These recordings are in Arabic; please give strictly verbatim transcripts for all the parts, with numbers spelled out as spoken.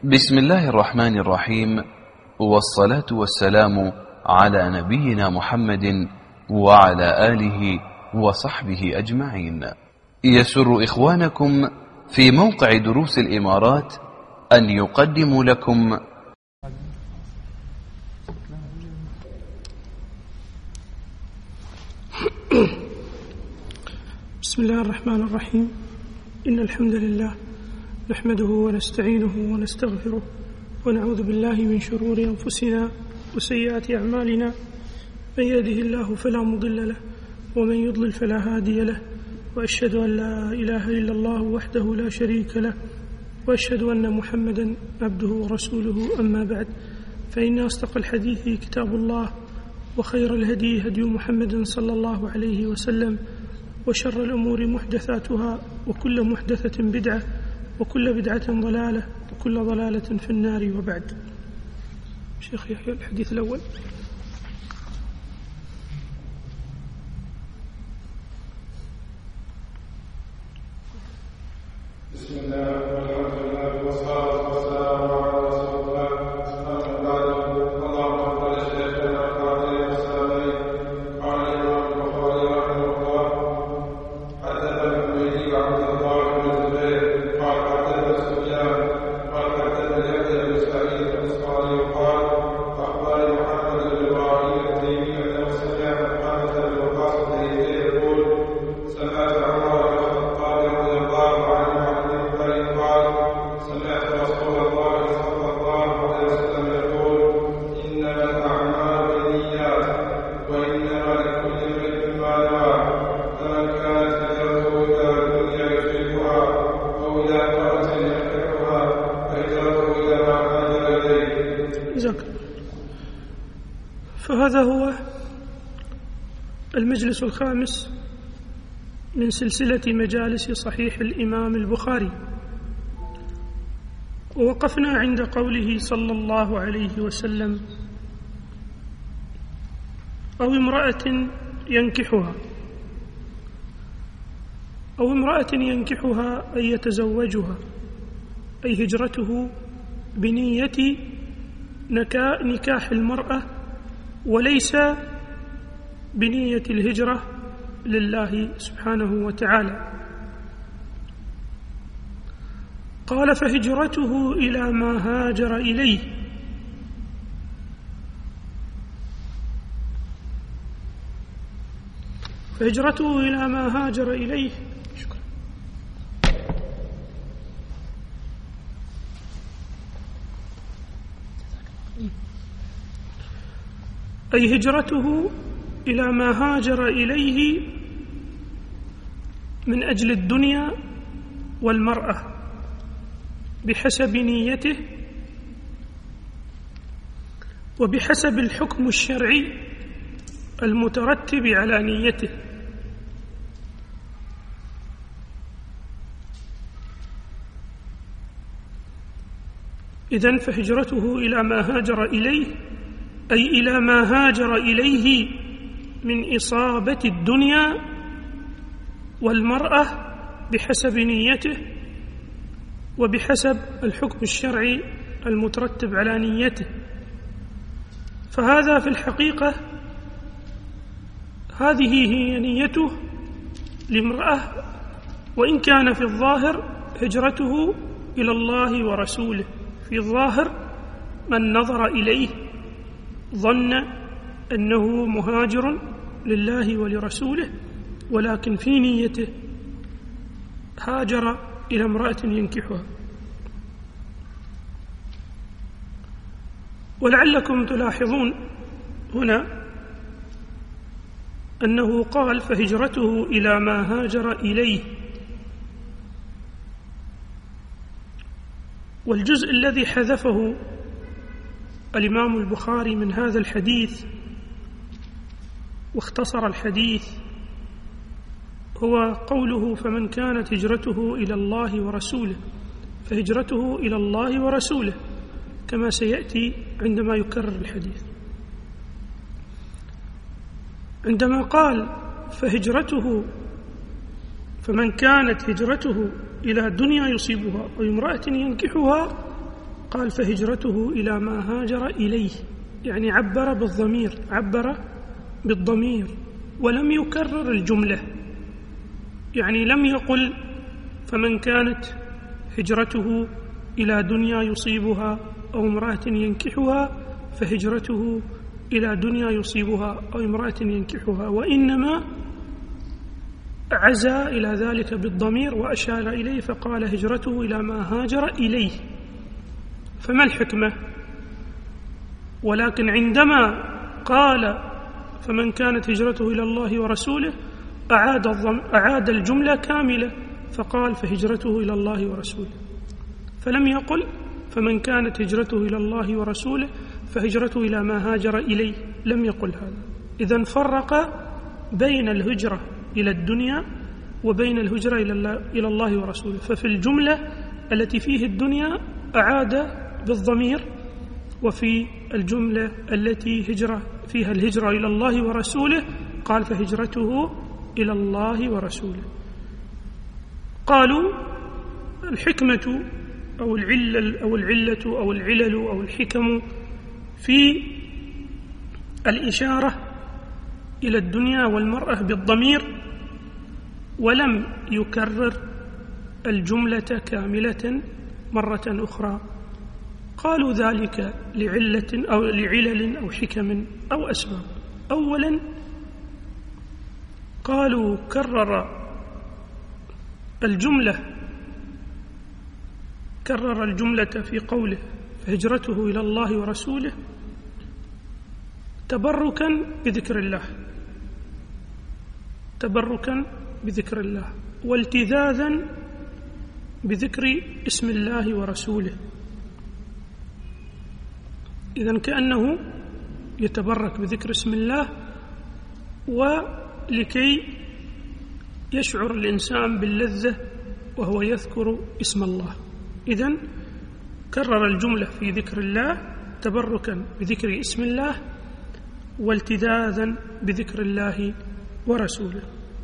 بسم الله الرحمن الرحيم، والصلاة والسلام على نبينا محمد وعلى آله وصحبه أجمعين. يسر إخوانكم في موقع دروس الإمارات أن يقدموا لكم بسم الله الرحمن الرحيم. إن الحمد لله نحمده ونستعينه ونستغفره ونعوذ بالله من شرور أنفسنا وسيئات أعمالنا، من يهده الله فلا مضل له ومن يضلل فلا هادي له، وأشهد أن لا إله إلا الله وحده لا شريك له، وأشهد أن محمدا عبده ورسوله. أما بعد، فإن أصدق الحديث كتاب الله، وخير الهدي هدي محمد صلى الله عليه وسلم، وشر الأمور محدثاتها، وكل محدثة بدعة، وكل بدعة ضلالة، وكل ضلالة في النار. وبعد. شيخ يحيى، الحديث الأول. بسم الله والحمد لله والصلاة والسلام على رسول الله. أما بعد، اللهم صل على سيدنا وعلى وسلم. قال الإمام البخاري رحمه الله: حدثنا ابن عبد الله بن الزبير قال حدثنا سفيان قال حدثنا يحيى بن سعيد الأنصاري قال أخبرني محمد بن إبراهيم التيمي أنه سمع محمد بن القاسم يقول: سمعت عمر بن الخطاب رضي الله عنه سمعت رسول الله صلى الله عليه وسلم يقول: إنما الأعمال بالنيات وإنما لكل امرئ ما نوى، فمن كانت هجرته إلى الدنيا يصيبها أو إلى امرأة ينكحها فهجرته إلى ما هاجر إليه. جزاك الله. فهذا هو المجلس الخامس من سلسلة مجالس صحيح الإمام البخاري، ووقفنا عند قوله صلى الله عليه وسلم: أو امرأة ينكحها، أو امرأة ينكحها أي يتزوجها، أي هجرته بنية نكاح المرأة وليس بنية الهجرة لله سبحانه وتعالى. قال: فهجرته إلى ما هاجر إليه. فهجرته إلى ما هاجر إليه شكرا. أي هجرته إلى ما هاجر إليه من أجل الدنيا والمرأة بحسب نيته وبحسب الحكم الشرعي المترتب على نيته. إذن فهجرته إلى ما هاجر إليه أي إلى ما هاجر إليه من إصابة الدنيا والمرأة بحسب نيته وبحسب الحكم الشرعي المترتب على نيته. فهذا في الحقيقة هذه هي نيته لامرأة، وإن كان في الظاهر هجرته إلى الله ورسوله. في الظاهر من نظر إليه ظن أنه مهاجر لله ولرسوله، ولكن في نيته هاجر إلى امرأة ينكحها. ولعلكم تلاحظون هنا أنه قال: فهجرته إلى ما هاجر إليه. والجزء الذي حذفه الإمام البخاري من هذا الحديث واختصر الحديث هو قوله: فمن كانت هجرته إلى الله ورسوله. فهجرته إلى الله ورسوله كما سيأتي عندما يكرر الحديث. عندما قال: فهجرته فمن كانت هجرته إلى دنيا يصيبها أو امرأة ينكحها، قال فهجرته إلى ما هاجر إليه، يعني عبر بالضمير، عبر بالضمير ولم يكرر الجملة، يعني لم يقل فمن كانت هجرته إلى دنيا يصيبها أو امرأة ينكحها فهجرته إلى دنيا يصيبها أو امرأة ينكحها، وإنما عزى إلى ذلك بالضمير وأشار إليه فقال هجرته إلى ما هاجر إليه. فما الحكمة؟ ولكن عندما قال فمن كانت هجرته إلى الله ورسوله أعاد, أعاد الجملة كاملة فقال فهجرته إلى الله ورسوله، فلم يقل فمن كانت هجرته إلى الله ورسوله فهجرته إلى ما هاجر إليه، لم يقل هذا. إذن فرق بين الهجرة إلى الدنيا وبين الهجرة إلى الله ورسوله. ففي الجملة التي فيه الدنيا أعاد بالضمير، وفي الجملة التي هجرة فيها الهجرة إلى الله ورسوله قال فهجرته إلى الله ورسوله. قالوا الحكمة أو العلة أو العلة أو العلل أو الحكم في الإشارة إلى الدنيا والمرأة بالضمير ولم يكرر الجملة كاملة مرة أخرى. قالوا ذلك لعلة أو لعلل أو حكم أو أسباب. أولا قالوا كرر الجملة كرر الجملة في قوله فهجرته إلى الله ورسوله تبركا بذكر الله تبركا بذكر الله والتذاذا بذكر اسم الله ورسوله. إذن كأنه يتبرك بذكر اسم الله ولكي يشعر الإنسان باللذة وهو يذكر اسم الله. إذن كرر الجملة في ذكر الله تبركا بذكر اسم الله والتذاذا بذكر الله ورسوله.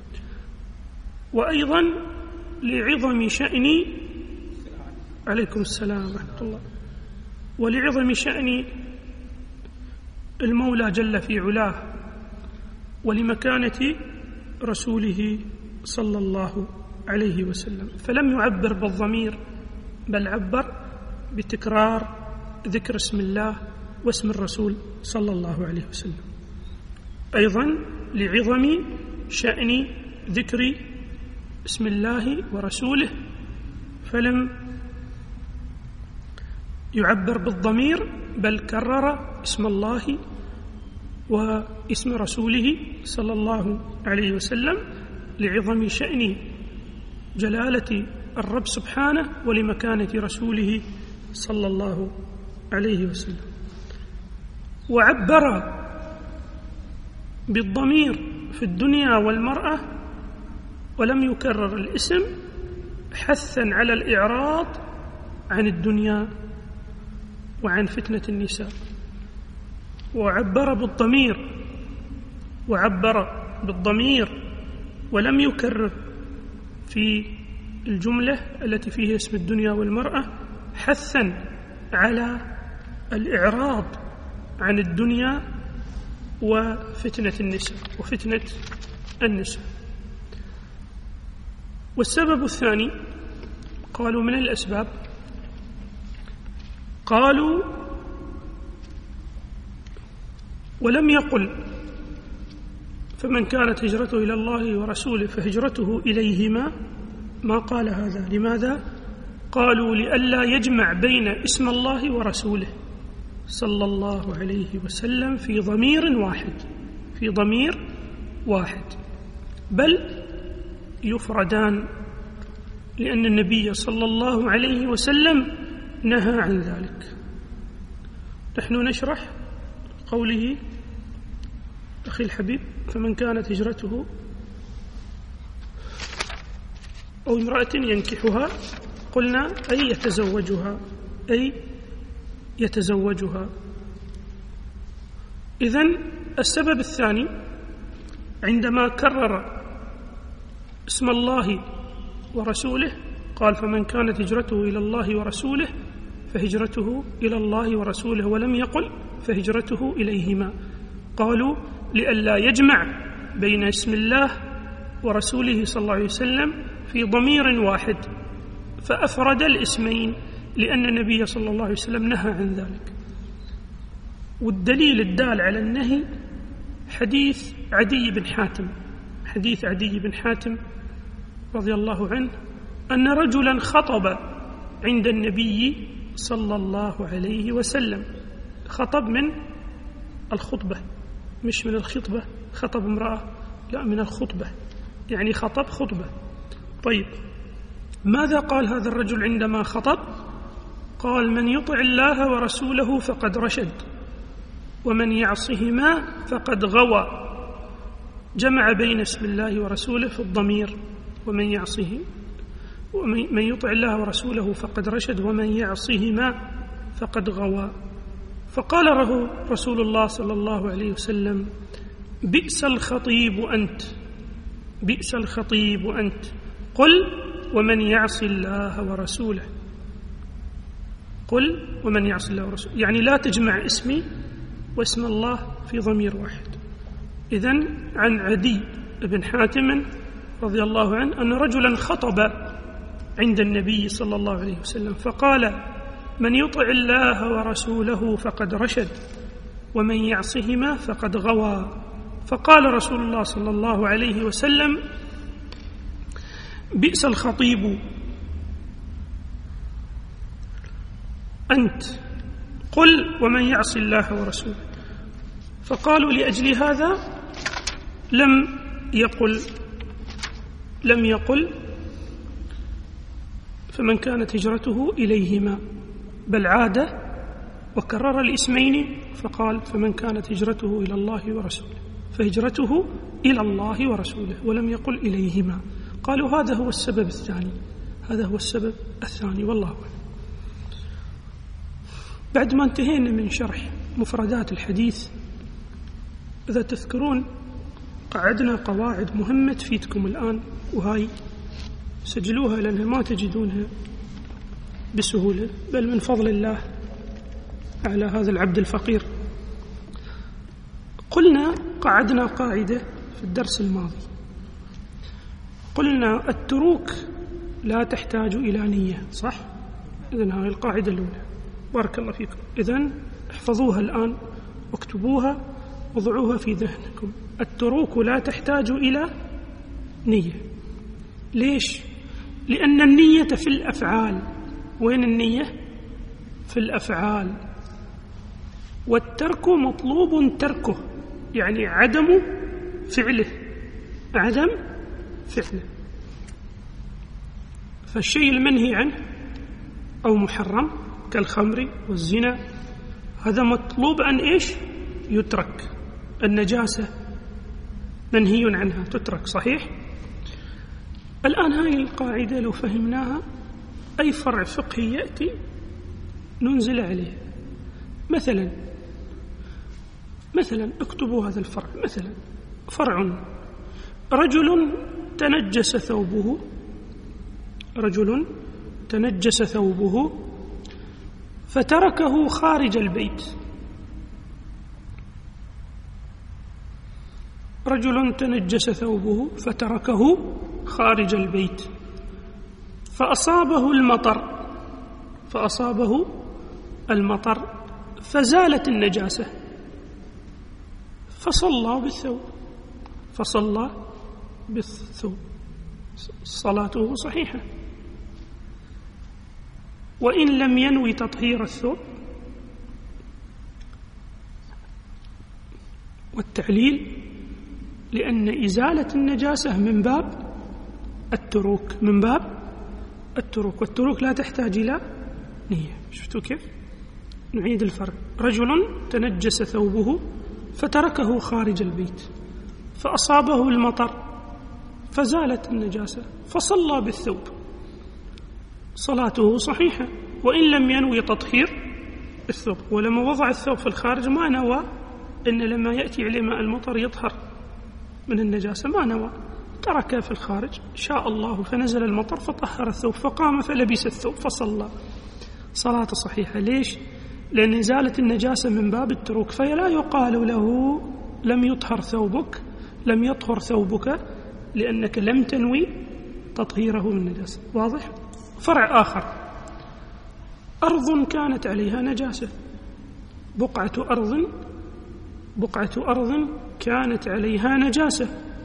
وأيضا لعظم شأن عليكم السلام ورحمة الله ولعظم شأن المولى جل في علاه ولمكانة رسوله صلى الله عليه وسلم، فلم يعبر بالضمير بل عبر بتكرار ذكر اسم الله واسم الرسول صلى الله عليه وسلم. أيضا لعظم شأن ذكر اسم الله ورسوله فلم يعبر بالضمير بل كرر اسم الله واسم رسوله صلى الله عليه وسلم لعظم شأن جلالة الرب سبحانه ولمكانة رسوله صلى الله عليه وسلم. وعبر بالضمير في الدنيا والمرأة ولم يكرر الاسم حثا على الإعراض عن الدنيا وعن فتنة النساء. وعبر بالضمير وعبر بالضمير ولم يكرر في الجملة التي فيها اسم الدنيا والمرأة حثا على الإعراض عن الدنيا وفتنة النساء وفتنة النساء. والسبب الثاني قالوا من الأسباب قالوا ولم يقل فمن كانت هجرته إلى الله ورسوله فهجرته إليهما، ما قال هذا. لماذا؟ قالوا لئلا يجمع بين اسم الله ورسوله صلى الله عليه وسلم في ضمير واحد في ضمير واحد بل يفردان، لأن النبي صلى الله عليه وسلم نهى عن ذلك. نحن نشرح قوله أخي الحبيب فمن كانت هجرته أو امرأة ينكحها قلنا أي يتزوجها أي يتزوجها. إذن السبب الثاني عندما كرر اسم الله ورسوله قال فمن كانت هجرته إلى الله ورسوله فهجرته إلى الله ورسوله، ولم يقل فهجرته إليهما. قالوا لئلا يجمع بين اسم الله ورسوله صلى الله عليه وسلم في ضمير واحد، فأفرد الاسمين لأن النبي صلى الله عليه وسلم نهى عن ذلك. والدليل الدال على النهي حديث عدي بن حاتم، حديث عدي بن حاتم رضي الله عنه أن رجلا خطب عند النبي صلى الله عليه وسلم. خطب من الخطبة، مش من الخطبة، خطب امرأة، لا، من الخطبة، يعني خطب خطبة. طيب، ماذا قال هذا الرجل عندما خطب؟ قال: من يطع الله ورسوله فقد رشد، ومن يعصهما فقد غوى. جمع بين اسم الله ورسوله في الضمير، ومن يعصه ومن يطع الله ورسوله فقد رشد، ومن يعصهما فقد غوى. فقال له رسول الله صلى الله عليه وسلم: بئس الخطيب أنت، بئس الخطيب أنت، قل ومن يعص الله ورسوله، قل ومن يعص الله ورسوله، يعني لا تجمع اسمي واسم الله في ضمير واحد. إذن عن عدي بن حاتم رضي الله عنه أن رجلا خطب عند النبي صلى الله عليه وسلم فقال: من يطع الله ورسوله فقد رشد، ومن يعصهما فقد غوى. فقال رسول الله صلى الله عليه وسلم: بئس الخطيب أنت، قل ومن يعص الله ورسوله. فقالوا لأجل هذا لم يقل لم يقل فمن كانت هجرته إليهما، بل عاد وكرر الاسمين فقال: فمن كانت هجرته إلى الله ورسوله، فهجرته إلى الله ورسوله، ولم يقل إليهما. قالوا هذا هو السبب الثاني، هذا هو السبب الثاني، والله أعلم. بعد ما انتهينا من شرح مفردات الحديث، إذا تذكرون قعدنا قواعد مهمة تفيدكم الآن، وهاي سجلوها لأنها ما تجدونها بسهولة، بل من فضل الله على هذا العبد الفقير. قلنا قعدنا قاعدة في الدرس الماضي، قلنا التروك لا تحتاج إلى نية، صح؟ إذن هذه القاعدة الأولى، بارك الله فيكم. إذن احفظوها الآن واكتبوها وضعوها في ذهنكم. التروك لا تحتاج إلى نية. ليش؟ لأن النية في الأفعال. وين النية؟ في الأفعال. والترك مطلوب تركه، يعني عدم فعله، عدم فعله. فالشيء المنهي عنه أو محرم كالخمر والزنا هذا مطلوب أن إيش؟ يترك. النجاسة منهي عنها تترك، صحيح؟ الآن هاي القاعدة لو فهمناها أي فرع فقهي يأتي ننزل عليه. مثلا مثلا اكتبوا هذا الفرع، مثلا فرع: رجل تنجس ثوبه، رجل تنجس ثوبه فتركه خارج البيت. رجل تنجس ثوبه فتركه خارج البيت فأصابه المطر فأصابه المطر فزالت النجاسة فصلى بالثوب فصلى بالثوب صلاته صحيحة. وإن لم ينوي تطهير الثوب. والتعليل لأن إزالة النجاسة من باب التروك، من باب التروك، والتروك لا تحتاج إلى نية. شفتوا كيف؟ نعيد الفرق: رجل تنجس ثوبه فتركه خارج البيت فأصابه المطر فزالت النجاسة فصلى بالثوب صلاته صحيحة. وإن لم ينوي تطهير الثوب، ولما وضع الثوب في الخارج ما نوى إن لما يأتي عليه ماء المطر يطهر من النجاسة، ما نوى، تركه في الخارج، شاء الله فنزل المطر فطهر الثوب فقام فلبس الثوب فصلى صلاته صحيحة. ليش؟ لأن إزالة النجاسة من باب التروك، فلا يقال له لم يطهر ثوبك، لم يطهر ثوبك، لأنك لم تنوي تطهيره من النجاسة. واضح؟ فرع آخر، أرض كانت عليها نجاسة، بقعة أرض بقعة أرض كانت عليها نجاسة،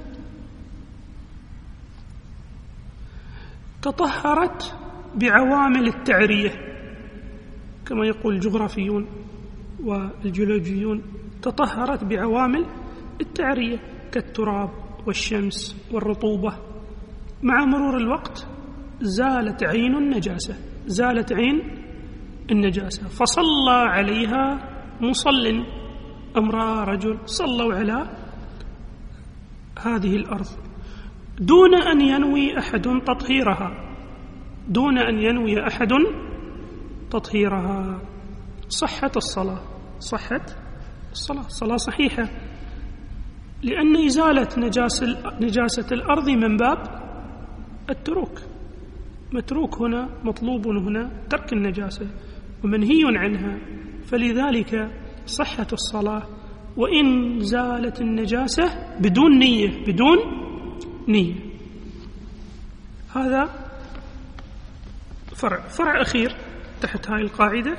تطهرت بعوامل التعرية كما يقول الجغرافيون والجيولوجيون، تطهرت بعوامل التعرية كالتراب والشمس والرطوبة. مع مرور الوقت زالت عين النجاسة، زالت عين النجاسة، فصلى عليها مصل، امرأة رجل صلوا على هذه الأرض دون أن ينوي أحد تطهيرها، دون أن ينوي أحد تطهيرها. صحت الصلاة، صحت الصلاة، صلاة صحيحة، لأن إزالة نجاسة الأرض من باب التروك، متروك هنا، مطلوب هنا ترك النجاسة ومنهي عنها، فلذلك صحة الصلاة وإن زالت النجاسة بدون نية، بدون نية. هذا فرع. فرع أخير تحت هاي القاعدة،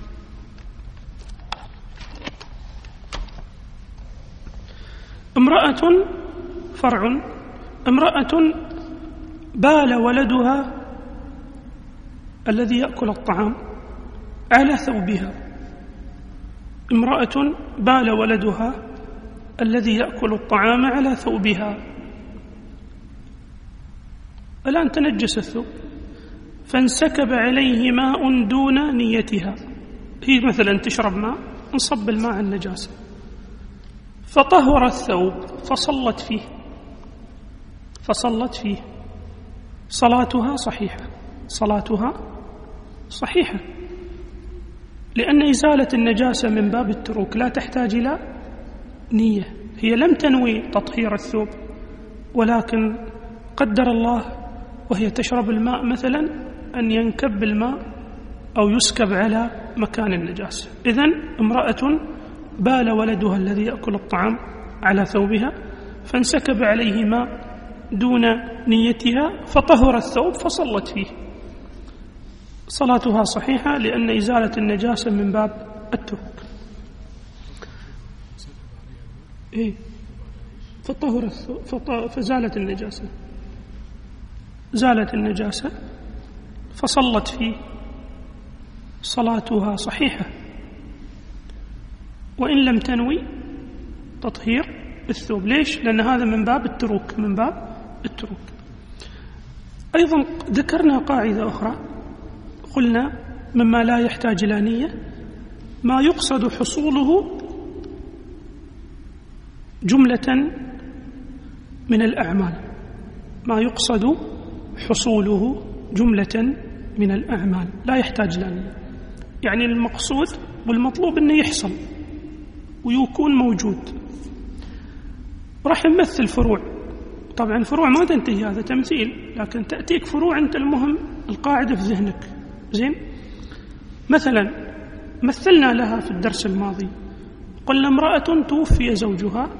امرأة، فرع، امرأة بال ولدها الذي يأكل الطعام على ثوبها، امرأة بال ولدها الذي يأكل الطعام على ثوبها، الآن تنجس الثوب فانسكب عليه ماء دون نيتها، هي مثلا تشرب ماء، انصب الماء النجاسة فطهر الثوب فصلت فيه، فصلت فيه، صلاتها صحيحة، صلاتها صحيحة، لأن إزالة النجاسة من باب التروك لا تحتاج إلى نية، هي لم تنوي تطهير الثوب، ولكن قدر الله وهي تشرب الماء مثلا أن ينكب الماء أو يسكب على مكان النجاسة. إذن امرأة بال ولدها الذي يأكل الطعام على ثوبها فانسكب عليه ماء دون نيتها فطهر الثوب فصلت فيه، صلاتها صحيحة لأن إزالة النجاسة من باب التروك. إيه؟ فطهر الثوب فزالت النجاسة، زالت النجاسة فصلت فيه، صلاتها صحيحة وإن لم تنوي تطهير الثوب. ليش؟ لأن هذا من باب التروك، من باب التروك. أيضا ذكرنا قاعدة أخرى، قلنا مما لا يحتاج إلى نية ما يقصد حصوله جملة من الأعمال، ما يقصد حصوله جملة من الأعمال لا يحتاج إلى نية، يعني المقصود والمطلوب أنه يحصل ويكون موجود. راح نمثل فروع، طبعا فروع ما تنتهي، هذا تمثيل، لكن تأتيك فروع أنت المهم القاعدة في ذهنك. زين؟ مثلا مثلنا لها في الدرس الماضي، قلنا امرأة توفي زوجها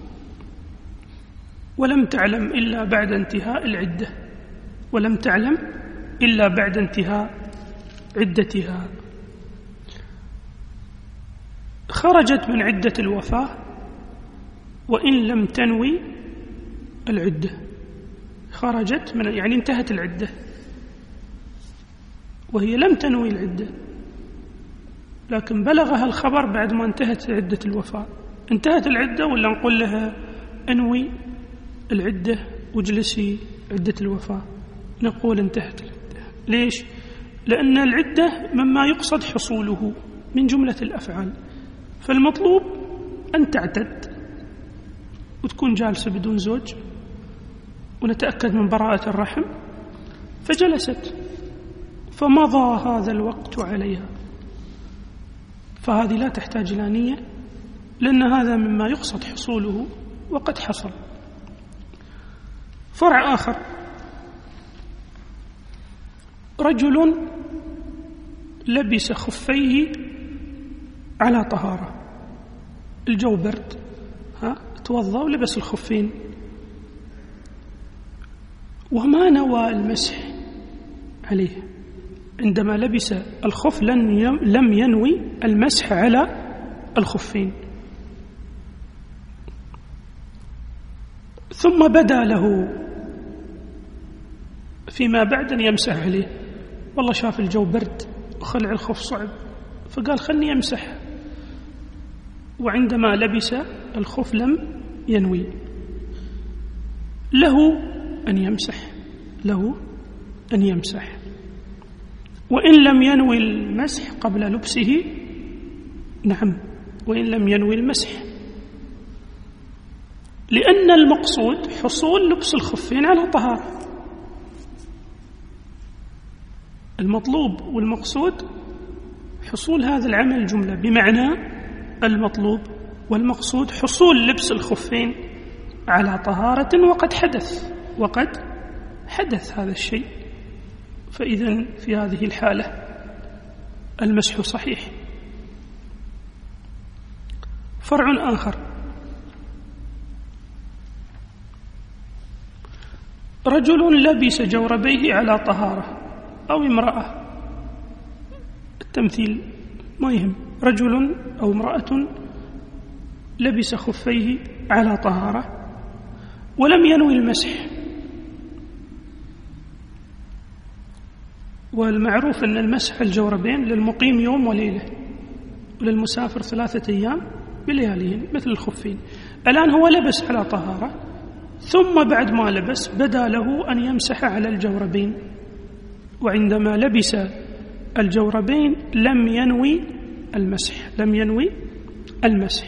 ولم تعلم إلا بعد انتهاء العدة، ولم تعلم إلا بعد انتهاء عدتها، خرجت من عدة الوفاة وإن لم تنوي العدة، خرجت من يعني انتهت العدة وهي لم تنوي العدة، لكن بلغها الخبر بعد ما انتهت عدة الوفاة. انتهت العدة ولا نقول لها انوي العدة واجلسي عدة الوفاة؟ نقول انتهت العدة. ليش؟ لأن العدة مما يقصد حصوله من جملة الأفعال، فالمطلوب أن تعتد وتكون جالسة بدون زوج ونتأكد من براءة الرحم، فجلست فمضى هذا الوقت عليها، فهذه لا تحتاج إلى نية لأن هذا مما يقصد حصوله وقد حصل. فرع آخر، رجل لبس خفيه على طهارة، الجو برد، ها توضأ ولبس الخفين وما نوى المسح عليه. عندما لبس الخف لم ينوي المسح على الخفين، ثم بدا له فيما بعد أن يمسح عليه. والله شاف الجو برد وخلع الخف صعب، فقال خلني يمسح، وعندما لبس الخف لم ينوي. له أن يمسح، له أن يمسح، وإن لم ينوي المسح قبل لبسه، نعم، وإن لم ينوي المسح، لأن المقصود حصول لبس الخفين على طهارة. المطلوب والمقصود حصول هذا العمل جملة، بمعنى المطلوب والمقصود حصول لبس الخفين على طهارة وقد حدث وقد حدث هذا الشيء، فإذن في هذه الحالة المسح صحيح. فرع آخر: رجل لبس جوربيه على طهارة، أو امرأة، التمثيل ما يهم، رجل أو امرأة لبس خفيه على طهارة ولم ينوي المسح. والمعروف أن المسح الجوربين للمقيم يوم وليلة، وللمسافر ثلاثة أيام بلياليهن مثل الخفين. الآن هو لبس على طهارة، ثم بعد ما لبس بدا له أن يمسح على الجوربين، وعندما لبس الجوربين لم ينوي المسح، لم ينوي المسح،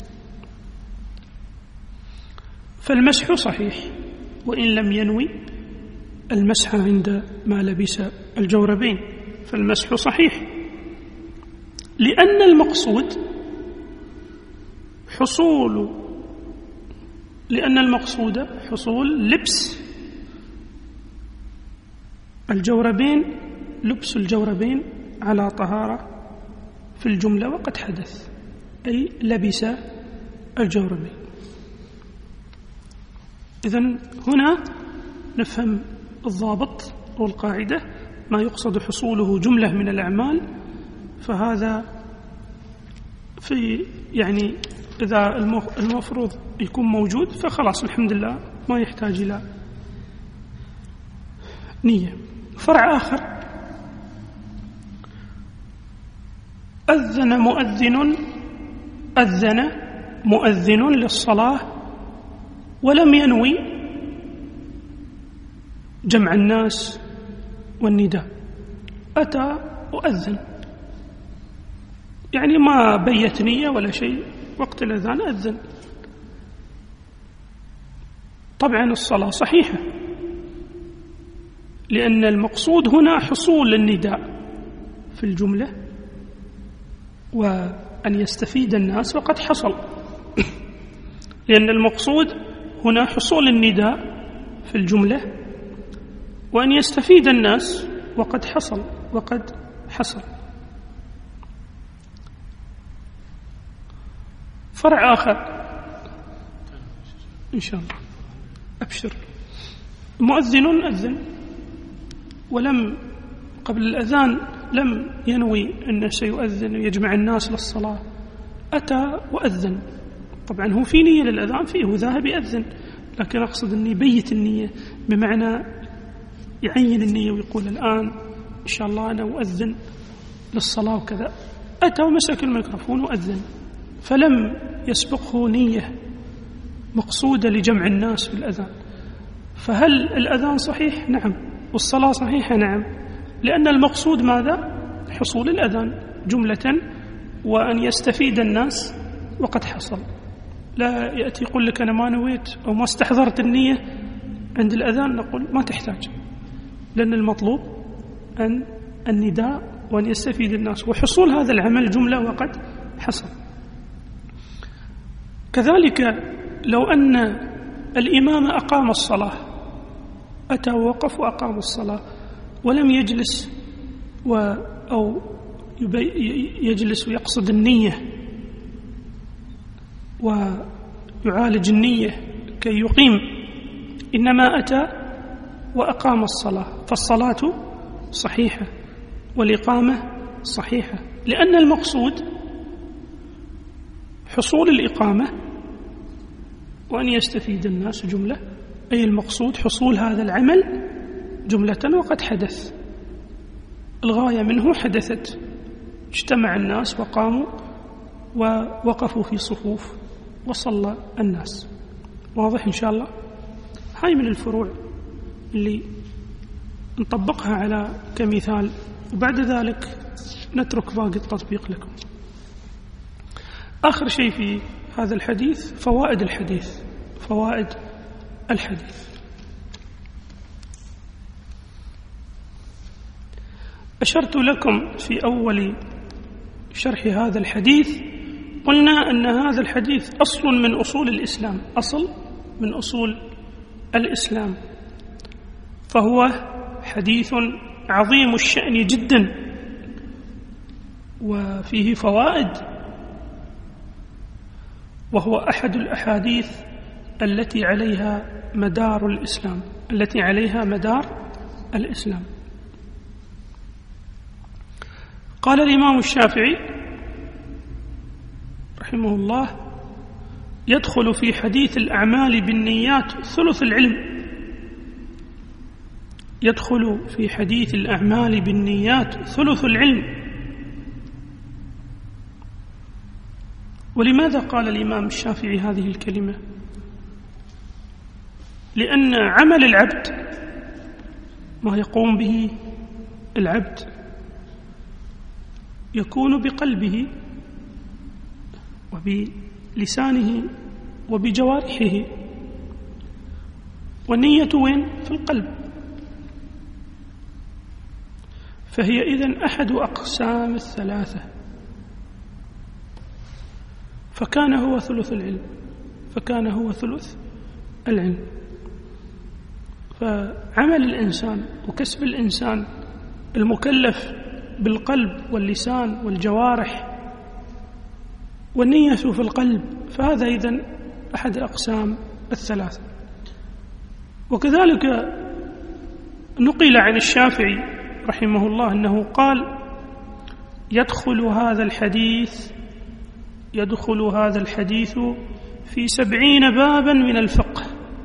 فالمسح صحيح وإن لم ينوي المسح عندما لبس الجوربين، فالمسح صحيح، لأن المقصود حصول لأن المقصود حصول لبس الجوربين، لبس الجوربين على طهارة في الجملة وقد حدث، أي لبس الجوربين. إذن هنا نفهم الضابط والقاعدة، ما يقصد حصوله جملة من الأعمال، فهذا في يعني إذا المفروض يكون موجود فخلاص الحمد لله ما يحتاج إلى نية. فرع آخر: أذن مؤذن أذن مؤذن للصلاة ولم ينوي جمع الناس والنداء، أتى وأذن، يعني ما بيت نية ولا شيء، وقت الأذان أذن. طبعا الصلاة صحيحة، لأن المقصود هنا حصول النداء في الجملة وأن يستفيد الناس وقد حصل، لأن المقصود هنا حصول النداء في الجملة وأن يستفيد الناس وقد حصل وقد حصل. فرع آخر إن شاء الله، أبشر. مؤذن أذن ولم قبل الأذان لم ينوي أنه سيؤذن ويجمع الناس للصلاة، أتى وأذن. طبعا هو في نية للأذان، فيه ذاهب يأذن، لكن أقصد أن يبيت النية، بمعنى يعين النية ويقول الآن إن شاء الله أنا أؤذن للصلاة وكذا. أتى ومسك الميكروفون وأذن، فلم يسبقه نية مقصودة لجمع الناس بالأذان. فهل الأذان صحيح؟ نعم. والصلاة صحيحة؟ نعم، لأن المقصود ماذا؟ حصول الأذان جملة وأن يستفيد الناس وقد حصل. لا يأتي يقول لك أنا ما نويت أو ما استحضرت النية عند الأذان، نقول ما تحتاج، لأن المطلوب أن النداء وأن يستفيد الناس وحصول هذا العمل جملة وقد حصل. كذلك لو أن الإمام أقام الصلاة، أتى ووقف وأقام الصلاة ولم يجلس و أو يجلس ويقصد النية ويعالج النية كي يقيم، إنما أتى وأقام الصلاة، فالصلاة صحيحة والإقامة صحيحة، لأن المقصود حصول الإقامة وأن يستفيد الناس جملة، أي المقصود حصول هذا العمل جملة وقد حدث، الغاية منه حدثت، اجتمع الناس وقاموا ووقفوا في صفوف وصلى الناس. واضح إن شاء الله؟ هاي من الفروع اللي نطبقها على كمثال، وبعد ذلك نترك باقي التطبيق لكم. آخر شيء في هذا الحديث فوائد الحديث. فوائد الحديث أشرت لكم في أول شرح هذا الحديث، قلنا أن هذا الحديث أصل من أصول الإسلام، أصل من أصول الإسلام، فهو حديث عظيم الشأن جدا وفيه فوائد، وهو أحد الأحاديث التي عليها مدار الإسلام، التي عليها مدار الإسلام. قال الإمام الشافعي رحمه الله: يدخل في حديث الأعمال بالنيات ثلث العلم. يدخل في حديث الأعمال بالنيات ثلث العلم. ولماذا قال الإمام الشافعي هذه الكلمة؟ لأن عمل العبد، ما يقوم به العبد، يكون بقلبه وبلسانه وبجوارحه، والنية وين؟ في القلب. فهي إذن أحد أقسام الثلاثة، فكان هو ثلث العلم، فكان هو ثلث العلم. فعمل الإنسان وكسب الإنسان المكلف بالقلب واللسان والجوارح والنية في القلب، فهذا إذن أحد الأقسام الثلاثة. وكذلك نقل عن الشافعي رحمه الله أنه قال: يدخل هذا الحديث يدخل هذا الحديث في سبعين بابا من الفقه.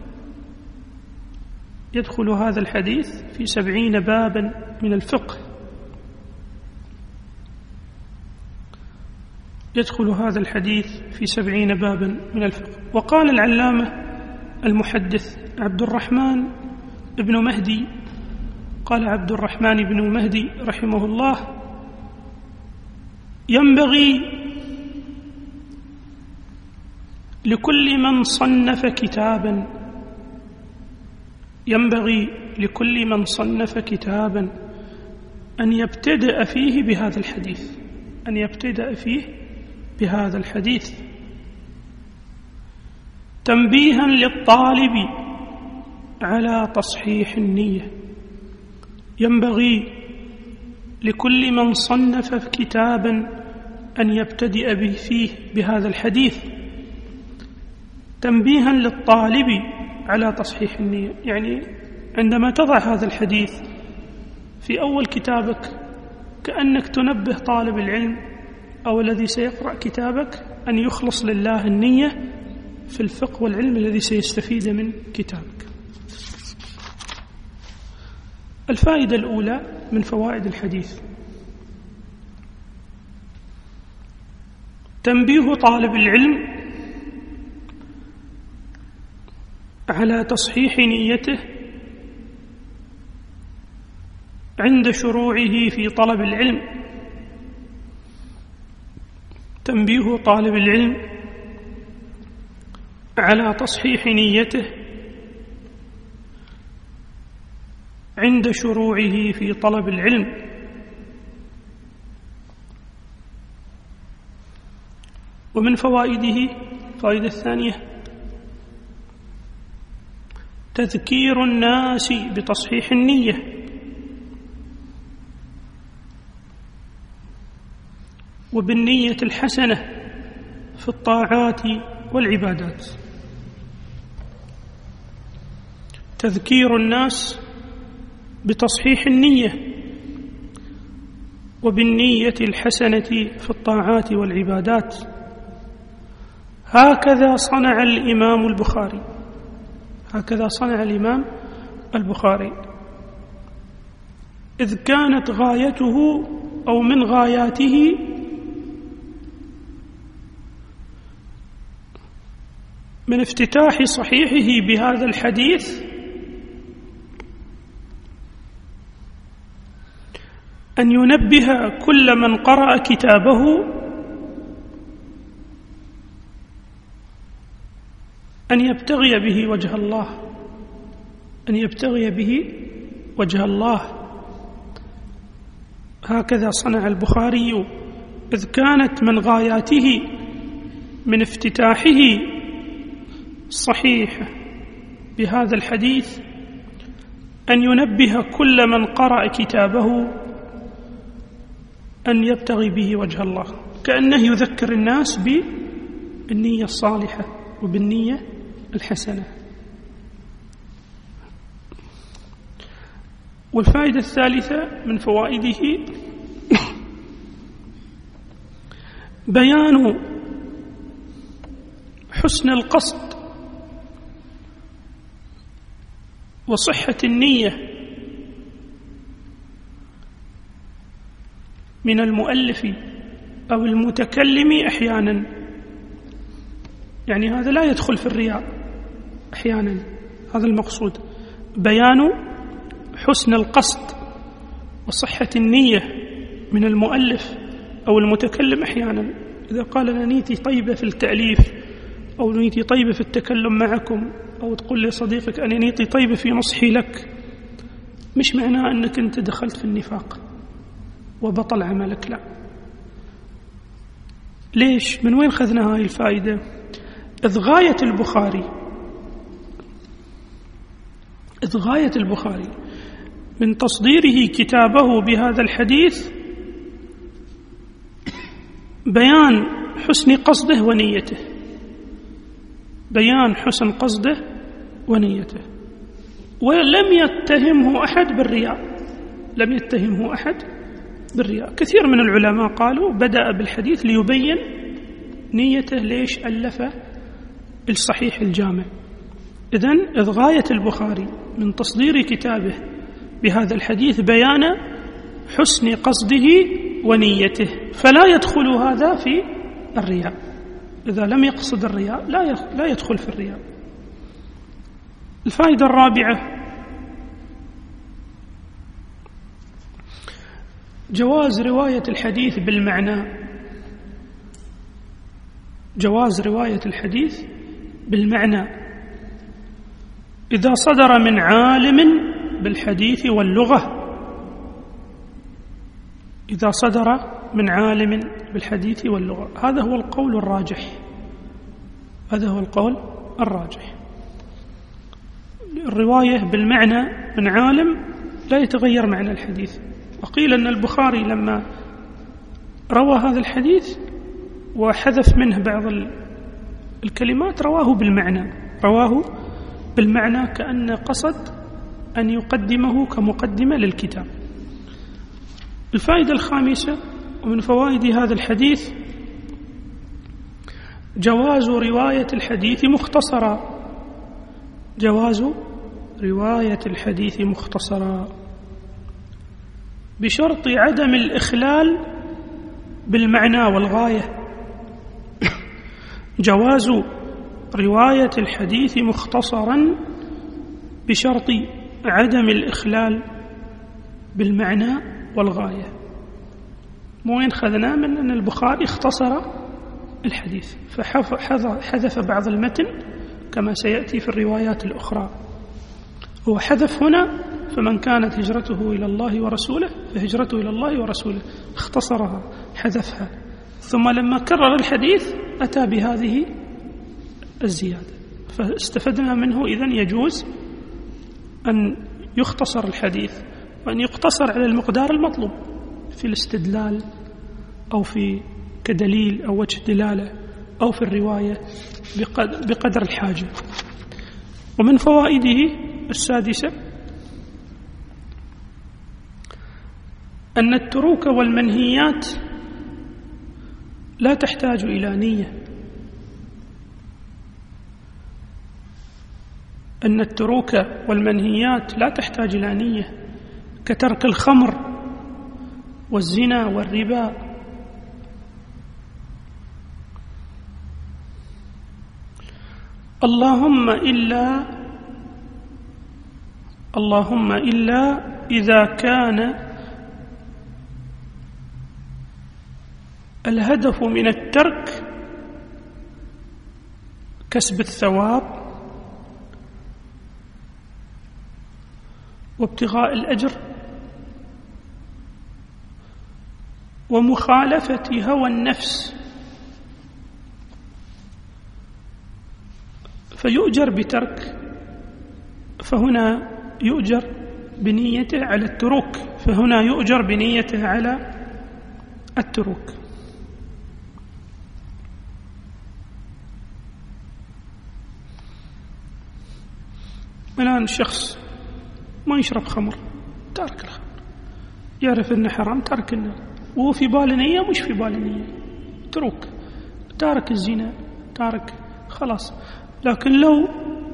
يدخل هذا الحديث في سبعين بابا من الفقه. يدخل هذا الحديث في سبعين بابا من الفقه. وقال العلامة المحدث عبد الرحمن بن مهدي، قال عبد الرحمن بن مهدي رحمه الله: ينبغي لكل من صنف كتابا ينبغي لكل من صنف كتابا أن يبتدأ فيه بهذا الحديث أن يبتدأ فيه بهذا الحديث تنبيها للطالب على تصحيح النية. ينبغي لكل من صنف كتابا أن يبتدئ به فيه بهذا الحديث تنبيها للطالب على تصحيح النية. يعني عندما تضع هذا الحديث في أول كتابك كأنك تنبه طالب العلم أو الذي سيقرأ كتابك أن يخلص لله النية في الفقه والعلم الذي سيستفيد من كتابك. الفائدة الأولى من فوائد الحديث: تنبيه طالب العلم على تصحيح نيته عند شروعه في طلب العلم. تنبيه طالب العلم على تصحيح نيته عند شروعه في طلب العلم. ومن فوائده الفائدة الثانية: تذكير الناس بتصحيح النية. وبالنية الحسنة في الطاعات والعبادات. تذكير الناس بتصحيح النية وبالنية الحسنة في الطاعات والعبادات. هكذا صنع الإمام البخاري هكذا صنع الإمام البخاري إذ كانت غايته أو من غاياته من افتتاح صحيحه بهذا الحديث أن ينبه كل من قرأ كتابه أن يبتغي به وجه الله أن يبتغي به وجه الله. هكذا صنع البخاري إذ كانت من غاياته من افتتاحه الصحيح بهذا الحديث أن ينبه كل من قرأ كتابه أن يبتغي به وجه الله، كأنه يذكر الناس بالنية الصالحة وبالنية الحسنة. والفائدة الثالثة من فوائده بيان حسن القصد وصحة النية من المؤلف أو المتكلم أحيانا. يعني هذا لا يدخل في الرياء أحيانا، هذا المقصود، بيان حسن القصد وصحة النية من المؤلف أو المتكلم أحيانا. إذا قال أنا نيتي طيبة في التأليف أو نيتي طيبة في التكلم معكم، أو تقول لصديقك أنا نيتي طيبة في نصحي لك، مش معناه أنك أنت دخلت في النفاق وبطل عملك، لا. ليش؟ من وين خذنا هاي الفائدة؟ إذ غاية البخاري إذ غاية البخاري من تصديره كتابه بهذا الحديث بيان حسن قصده ونيته بيان حسن قصده ونيته ولم يتهمه أحد بالرياء لم يتهمه أحد بالرياء. كثير من العلماء قالوا بدأ بالحديث ليبين نيته ليش ألف الصحيح الجامع. إذن إذ غاية البخاري من تصدير كتابه بهذا الحديث بيان حسن قصده ونيته، فلا يدخل هذا في الرياء. إذا لم يقصد الرياء لا يدخل في الرياء. الفائدة الرابعة جواز رواية الحديث بالمعنى جواز رواية الحديث بالمعنى إذا صدر من عالم بالحديث واللغة إذا صدر من عالم بالحديث واللغة هذا هو القول الراجح هذا هو القول الراجح. الرواية بالمعنى من عالم لا يتغير معنى الحديث. وقيل أن البخاري لما روى هذا الحديث وحذف منه بعض الكلمات رواه بالمعنى رواه بالمعنى كأن قصد أن يقدمه كمقدمة للكتاب. الفائدة الخامسة ومن فوائد هذا الحديث جواز رواية الحديث مختصرا جواز رواية الحديث مختصرا بشرط عدم الإخلال بالمعنى والغاية. جواز رواية الحديث مختصرا بشرط عدم الإخلال بالمعنى والغاية. وين خذنا من أن البخاري اختصر الحديث فحذف بعض المتن كما سيأتي في الروايات الأخرى. هو حذف هنا فمن كانت هجرته إلى الله ورسوله فهجرته إلى الله ورسوله، اختصرها حذفها، ثم لما كرر الحديث أتى بهذه الزيادة. فاستفدنا منه إذن يجوز أن يختصر الحديث وأن يقتصر على المقدار المطلوب في الاستدلال أو في كدليل أو وجه دلالة أو في الرواية بقدر الحاجة. ومن فوائده السادسة أن التروك والمنهيات لا تحتاج إلى نية، أن التروك والمنهيات لا تحتاج إلى نية، كترك الخمر والزنا والربا. اللهم إلا اللهم إلا إذا كان الهدف من الترك كسب الثواب وابتغاء الأجر ومخالفة هوى النفس، فيؤجر بترك، فهنا يؤجر بنيته على التروك، فهنا يؤجر بنيته على التروك. الآن شخص ما يشرب خمر، تارك الخمر، يعرف أنه حرام، تارك النار، وهو في باله نية مش في باله نية، تروك، تارك الزنا، تارك خلاص. لكن لو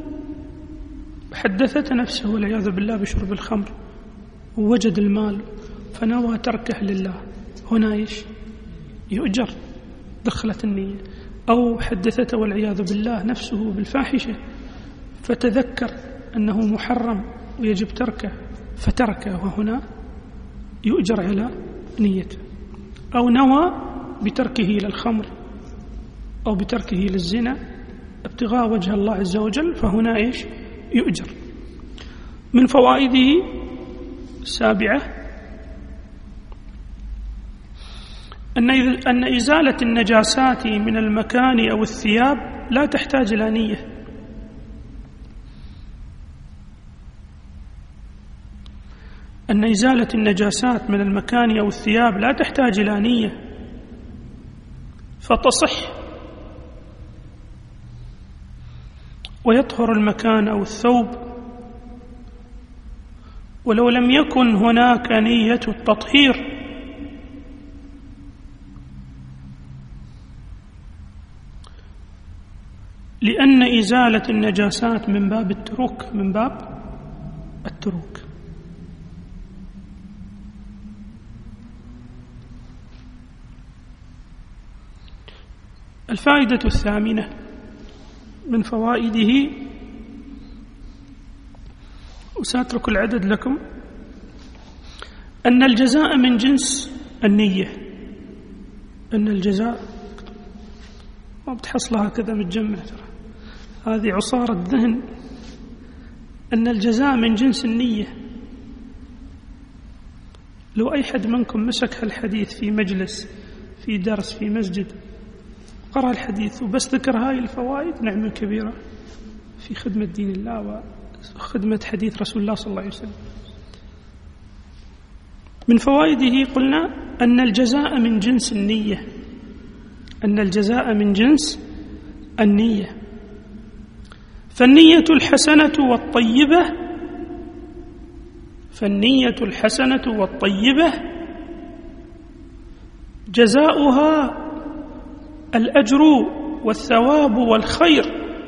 حدثت نفسه والعياذ بالله بشرب الخمر ووجد المال فنوى تركه لله، هنا ايش؟ يؤجر، دخلت النية. أو حدثته والعياذ بالله نفسه بالفاحشة فتذكر أنه محرم ويجب تركه فتركه، وهنا يؤجر على نيته. أو نوى بتركه للخمر أو بتركه للزنا ابتغاء وجه الله عز وجل، فهنا إيش؟ يؤجر. من فوائده السابعة أن أن إزالة النجاسات من المكان أو الثياب لا تحتاج إلى نية، أن إزالة النجاسات من المكان أو الثياب لا تحتاج إلى نية، فتصح ويطهر المكان أو الثوب ولو لم يكن هناك نية التطهير، لأن إزالة النجاسات من باب التروك، من باب التروك. الفائدة الثامنة من فوائده، وسأترك العدد لكم، أن الجزاء من جنس النية، أن الجزاء ما بتحصلها كذا متجمع، ترى هذه عصارة ذهن، أن الجزاء من جنس النية. لو أي حد منكم مسك هالحديث في مجلس، في درس، في مسجد، قرأ الحديث وبس ذكر هاي الفوائد، نعمة كبيرة في خدمة دين الله وخدمة حديث رسول الله صلى الله عليه وسلم. من فوائده قلنا أن الجزاء من جنس النية، أن الجزاء من جنس النية، فالنية الحسنة والطيبة فالنية الحسنة والطيبة جزاؤها الأجر والثواب والخير،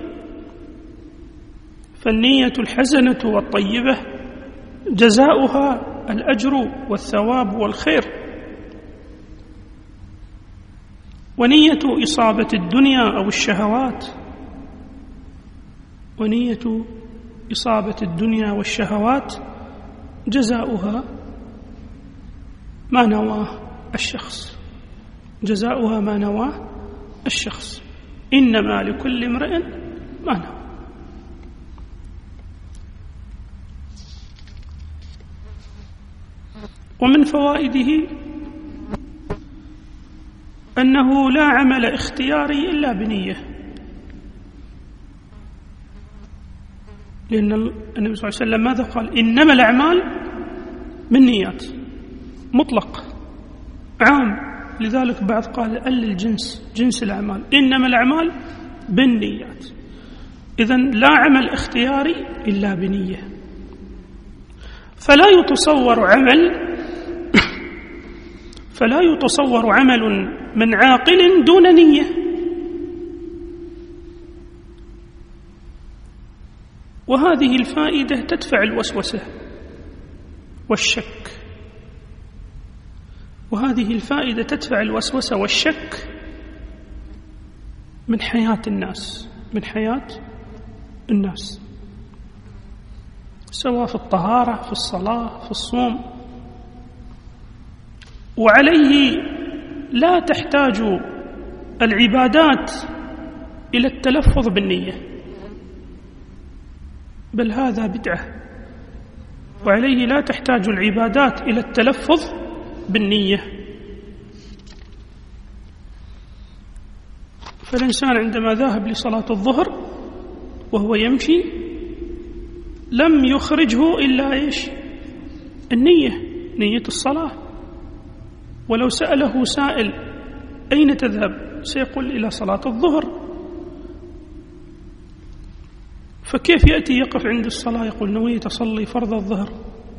فالنية الحسنة والطيبة جزاؤها الأجر والثواب والخير. ونية إصابة الدنيا أو الشهوات ونية إصابة الدنيا والشهوات جزاؤها ما نواه الشخص، جزاؤها ما نواه الشخص، إنما لكل امرئ ما نوى. ومن فوائده أنه لا عمل اختياري إلا بنية، لأن النبي صلى الله عليه وسلم ماذا قال؟ إنما الأعمال بالنيات، مطلق عام، لذلك بعض قال ال الجنس جنس الأعمال، إنما الأعمال بالنيات. إذن لا عمل اختياري إلا بنية. فلا يتصور عمل فلا يتصور عمل من عاقل دون نية. وهذه الفائدة تدفع الوسوسة والشك، وهذه الفائدة تدفع الوسوسة والشك من حياة الناس، من حياة الناس، سواء في الطهارة، في الصلاة، في الصوم. وعليه لا تحتاج العبادات إلى التلفظ بالنية، بل هذا بدعة. وعليه لا تحتاج العبادات إلى التلفظ بالنية. فالإنسان عندما ذهب لصلاة الظهر وهو يمشي لم يخرجه إلا إيش؟ النية، نية الصلاة. ولو سأله سائل أين تذهب؟ سيقول إلى صلاة الظهر. فكيف يأتي يقف عند الصلاة يقول نويت أصلي فرض الظهر؟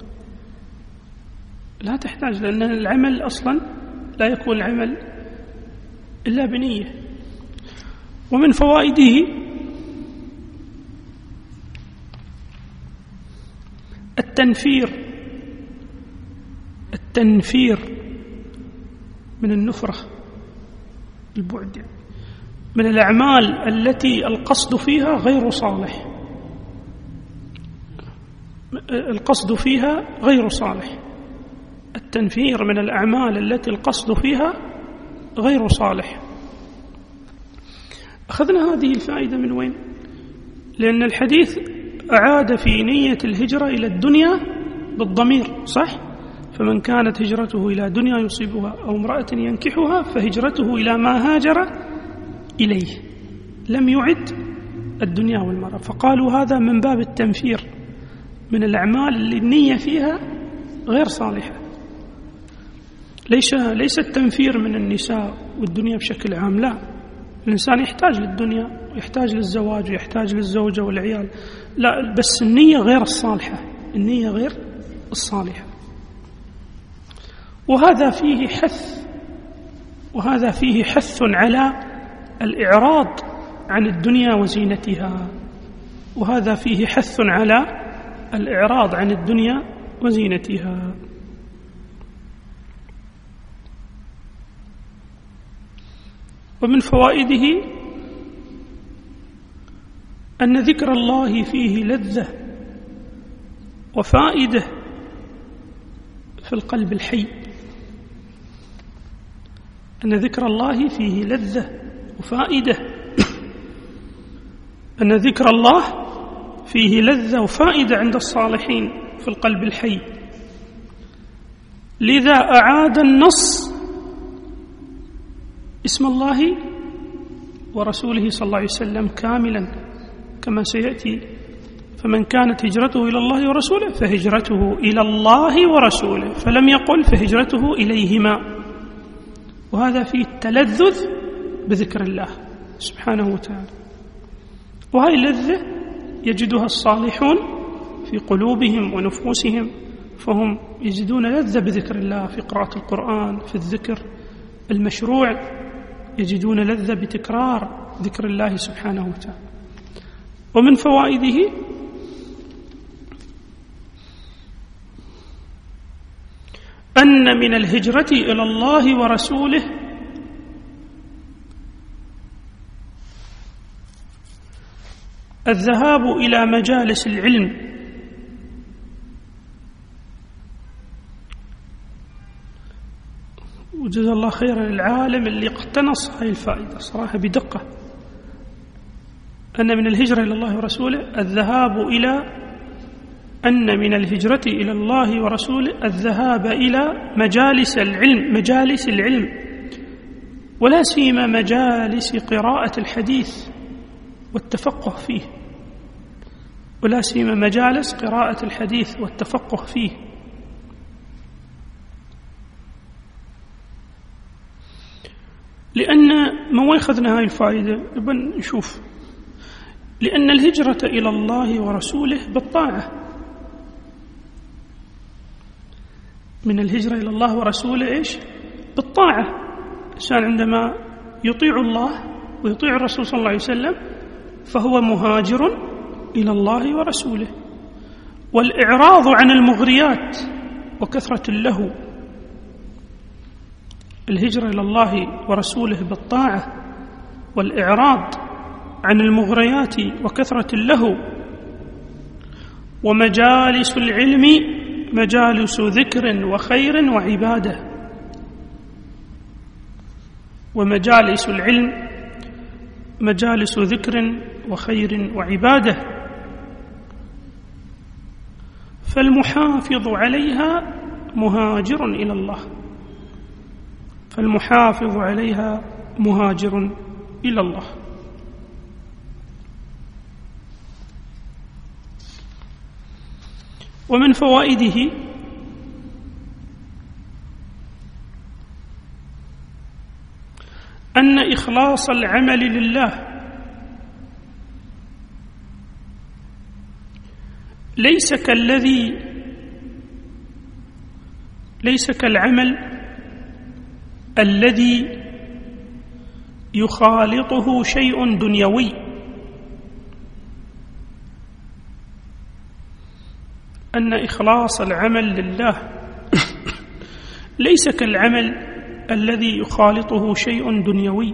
لا تحتاج، لأن العمل أصلا لا يكون العمل إلا بنية. ومن فوائده التنفير التنفير من النفرة، البعد يعني من الأعمال التي القصد فيها غير صالح، القصد فيها غير صالح التنفير من الأعمال التي القصد فيها غير صالح. أخذنا هذه الفائدة من وين؟ لأن الحديث أعاد في نية الهجرة إلى الدنيا بالضمير، صح؟ فمن كانت هجرته إلى دنيا يصيبها أو امرأة ينكحها فهجرته إلى ما هاجر إليه، لم يعد الدنيا والمرأة. فقالوا هذا من باب التنفير من الأعمال اللي النية فيها غير صالحة. ليس ليس التنفير من النساء والدنيا بشكل عام، لا، الإنسان يحتاج للدنيا ويحتاج للزواج ويحتاج للزوجة والعيال، لا، بس النية غير الصالحة، النية غير الصالحة. وهذا فيه حث وهذا فيه حث على الإعراض عن الدنيا وزينتها، وهذا فيه حث على الإعراض عن الدنيا وزينتها. ومن فوائده أن ذكر الله فيه لذة وفائدة في القلب الحي، أن ذكر الله فيه لذة وفائدة أن ذكر الله فيه لذة وفائدة عند الصالحين في القلب الحي. لذا أعاد النص اسم الله ورسوله صلى الله عليه وسلم كاملا كما سيأتي: فمن كانت هجرته إلى الله ورسوله فهجرته إلى الله ورسوله، فلم يقل فهجرته إليهما. وهذا فيه التلذذ بذكر الله سبحانه وتعالى، وهي اللذة يجدها الصالحون في قلوبهم ونفوسهم، فهم يجدون لذة بذكر الله في قراءة القرآن، في الذكر المشروع يجدون لذة بتكرار ذكر الله سبحانه وتعالى. ومن فوائده أن من الهجرة إلى الله ورسوله الذهاب إلى مجالس العلم وجزا الله خيرا العالم اللي اقتنص هذه الفائدة صراحة بدقة. أن من الهجرة إلى الله ورسوله الذهاب إلى أن من الهجرة إلى الله ورسوله الذهاب إلى مجالس العلم مجالس العلم ولا سيما مجالس قراءة الحديث والتفقه فيه ولا سيما مجالس قراءة الحديث والتفقه فيه. لأن ما وين أخذنا هاي الفائدة؟ نبغى نشوف. لأن الهجرة إلى الله ورسوله بالطاعة. من الهجرة إلى الله ورسوله إيش؟ بالطاعة. الإنسان عندما يطيع الله ويطيع الرسول صلى الله عليه وسلم فهو مهاجر إلى الله ورسوله. والإعراض عن المغريات وكثرة اللهو. الهجرة إلى الله ورسوله بالطاعة والإعراض عن المغريات وكثرة اللهو. ومجالس العلم مجالس ذكر وخير وعبادة. ومجالس العلم مجالس ذكر وخير وعبادة. فالمحافظ عليها مهاجر إلى الله. فالمحافظ عليها مهاجر إلى الله. ومن فوائده أن إخلاص العمل لله ليس كالذي ليس كالعمل الذي يخالطه شيء دنيوي. أن إخلاص العمل لله ليس كالعمل الذي يخالطه شيء دنيوي.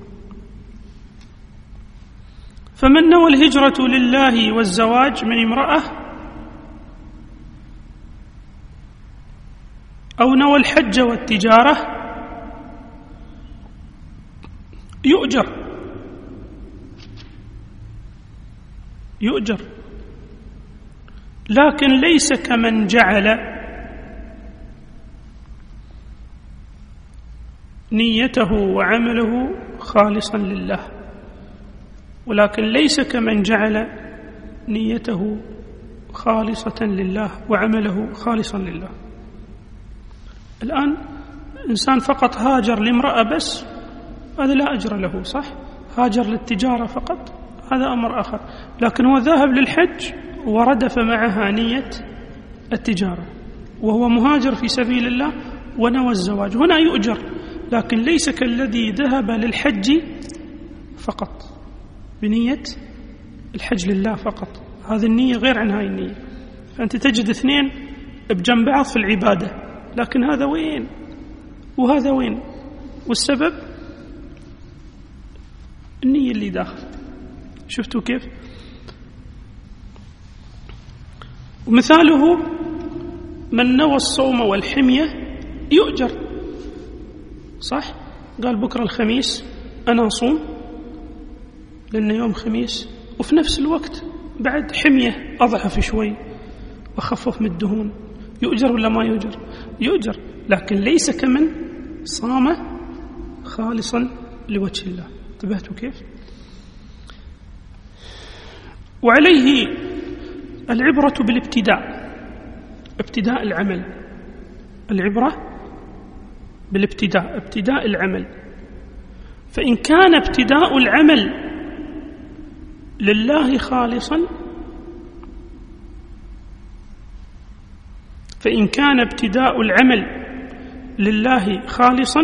فمن نوى الهجرة لله والزواج من امرأة أو نوى الحج والتجارة يؤجر يؤجر لكن ليس كمن جعل نيته وعمله خالصا لله. ولكن ليس كمن جعل نيته خالصة لله وعمله خالصا لله. الآن إنسان فقط هاجر لامرأة بس، هذا لا أجر له، صح؟ هاجر للتجارة فقط، هذا أمر آخر. لكن هو ذاهب للحج وردف معها نية التجارة وهو مهاجر في سبيل الله ونوى الزواج، هنا يؤجر، لكن ليس كالذي ذهب للحج فقط بنية الحج لله فقط. هذه النية غير عن هاي النية. فأنت تجد اثنين بجنب بعض في العبادة، لكن هذا وين وهذا وين؟ والسبب النية اللي داخل. شفتوا كيف؟ ومثاله من نوى الصوم والحمية يؤجر، صح؟ قال بكرة الخميس أنا أصوم لأنه يوم خميس، وفي نفس الوقت بعد حمية أضعف شوي وأخفف من الدهون، يؤجر ولا ما يؤجر؟ يؤجر، لكن ليس كمن صام خالصا لوجه الله. انتبهتوا كيف؟ وعليه العبرة بالابتداء، ابتداء العمل. العبرة بالابتداء، ابتداء العمل. فإن كان ابتداء العمل لله خالصا فإن كان ابتداء العمل لله خالصا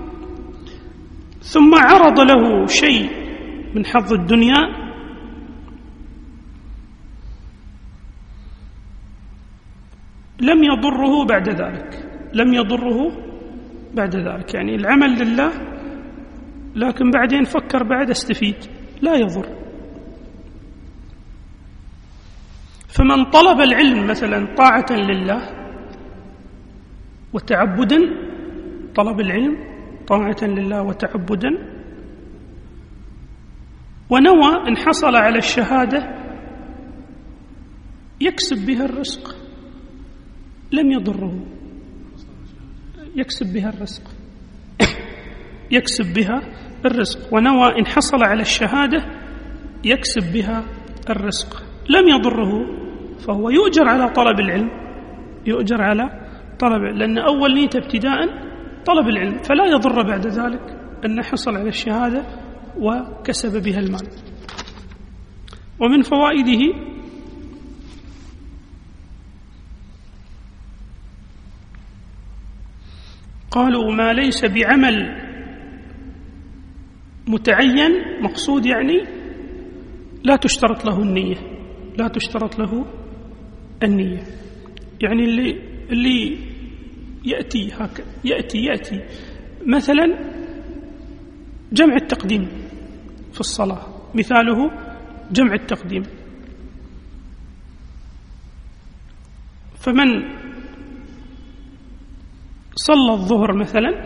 ثم عرض له شيء من حظ الدنيا لم يضره بعد ذلك، لم يضره بعد ذلك. يعني العمل لله لكن بعدين فكر بعد استفيد، لا يضر. فمن طلب العلم مثلا طاعة لله وتعبدا، طلب العلم طاعة لله وتعبدا، ونوى إن حصل على الشهادة يكسب بها الرزق لم يضره، يكسب بها الرزق يكسب بها الرزق ونوى إن حصل على الشهادة يكسب بها الرزق لم يضره، فهو يؤجر على طلب العلم، يؤجر على طلب، لأن أول نية ابتداء طلب العلم، فلا يضر بعد ذلك أنه حصل على الشهادة وكسب بها المال. ومن فوائده قالوا ما ليس بعمل متعين، مقصود يعني لا تشترط له النية، لا تشترط له النية. يعني اللي اللي يأتي هكذا يأتي يأتي مثلا جمع التقديم في الصلاة، مثاله جمع التقديم. فمن صلى الظهر مثلا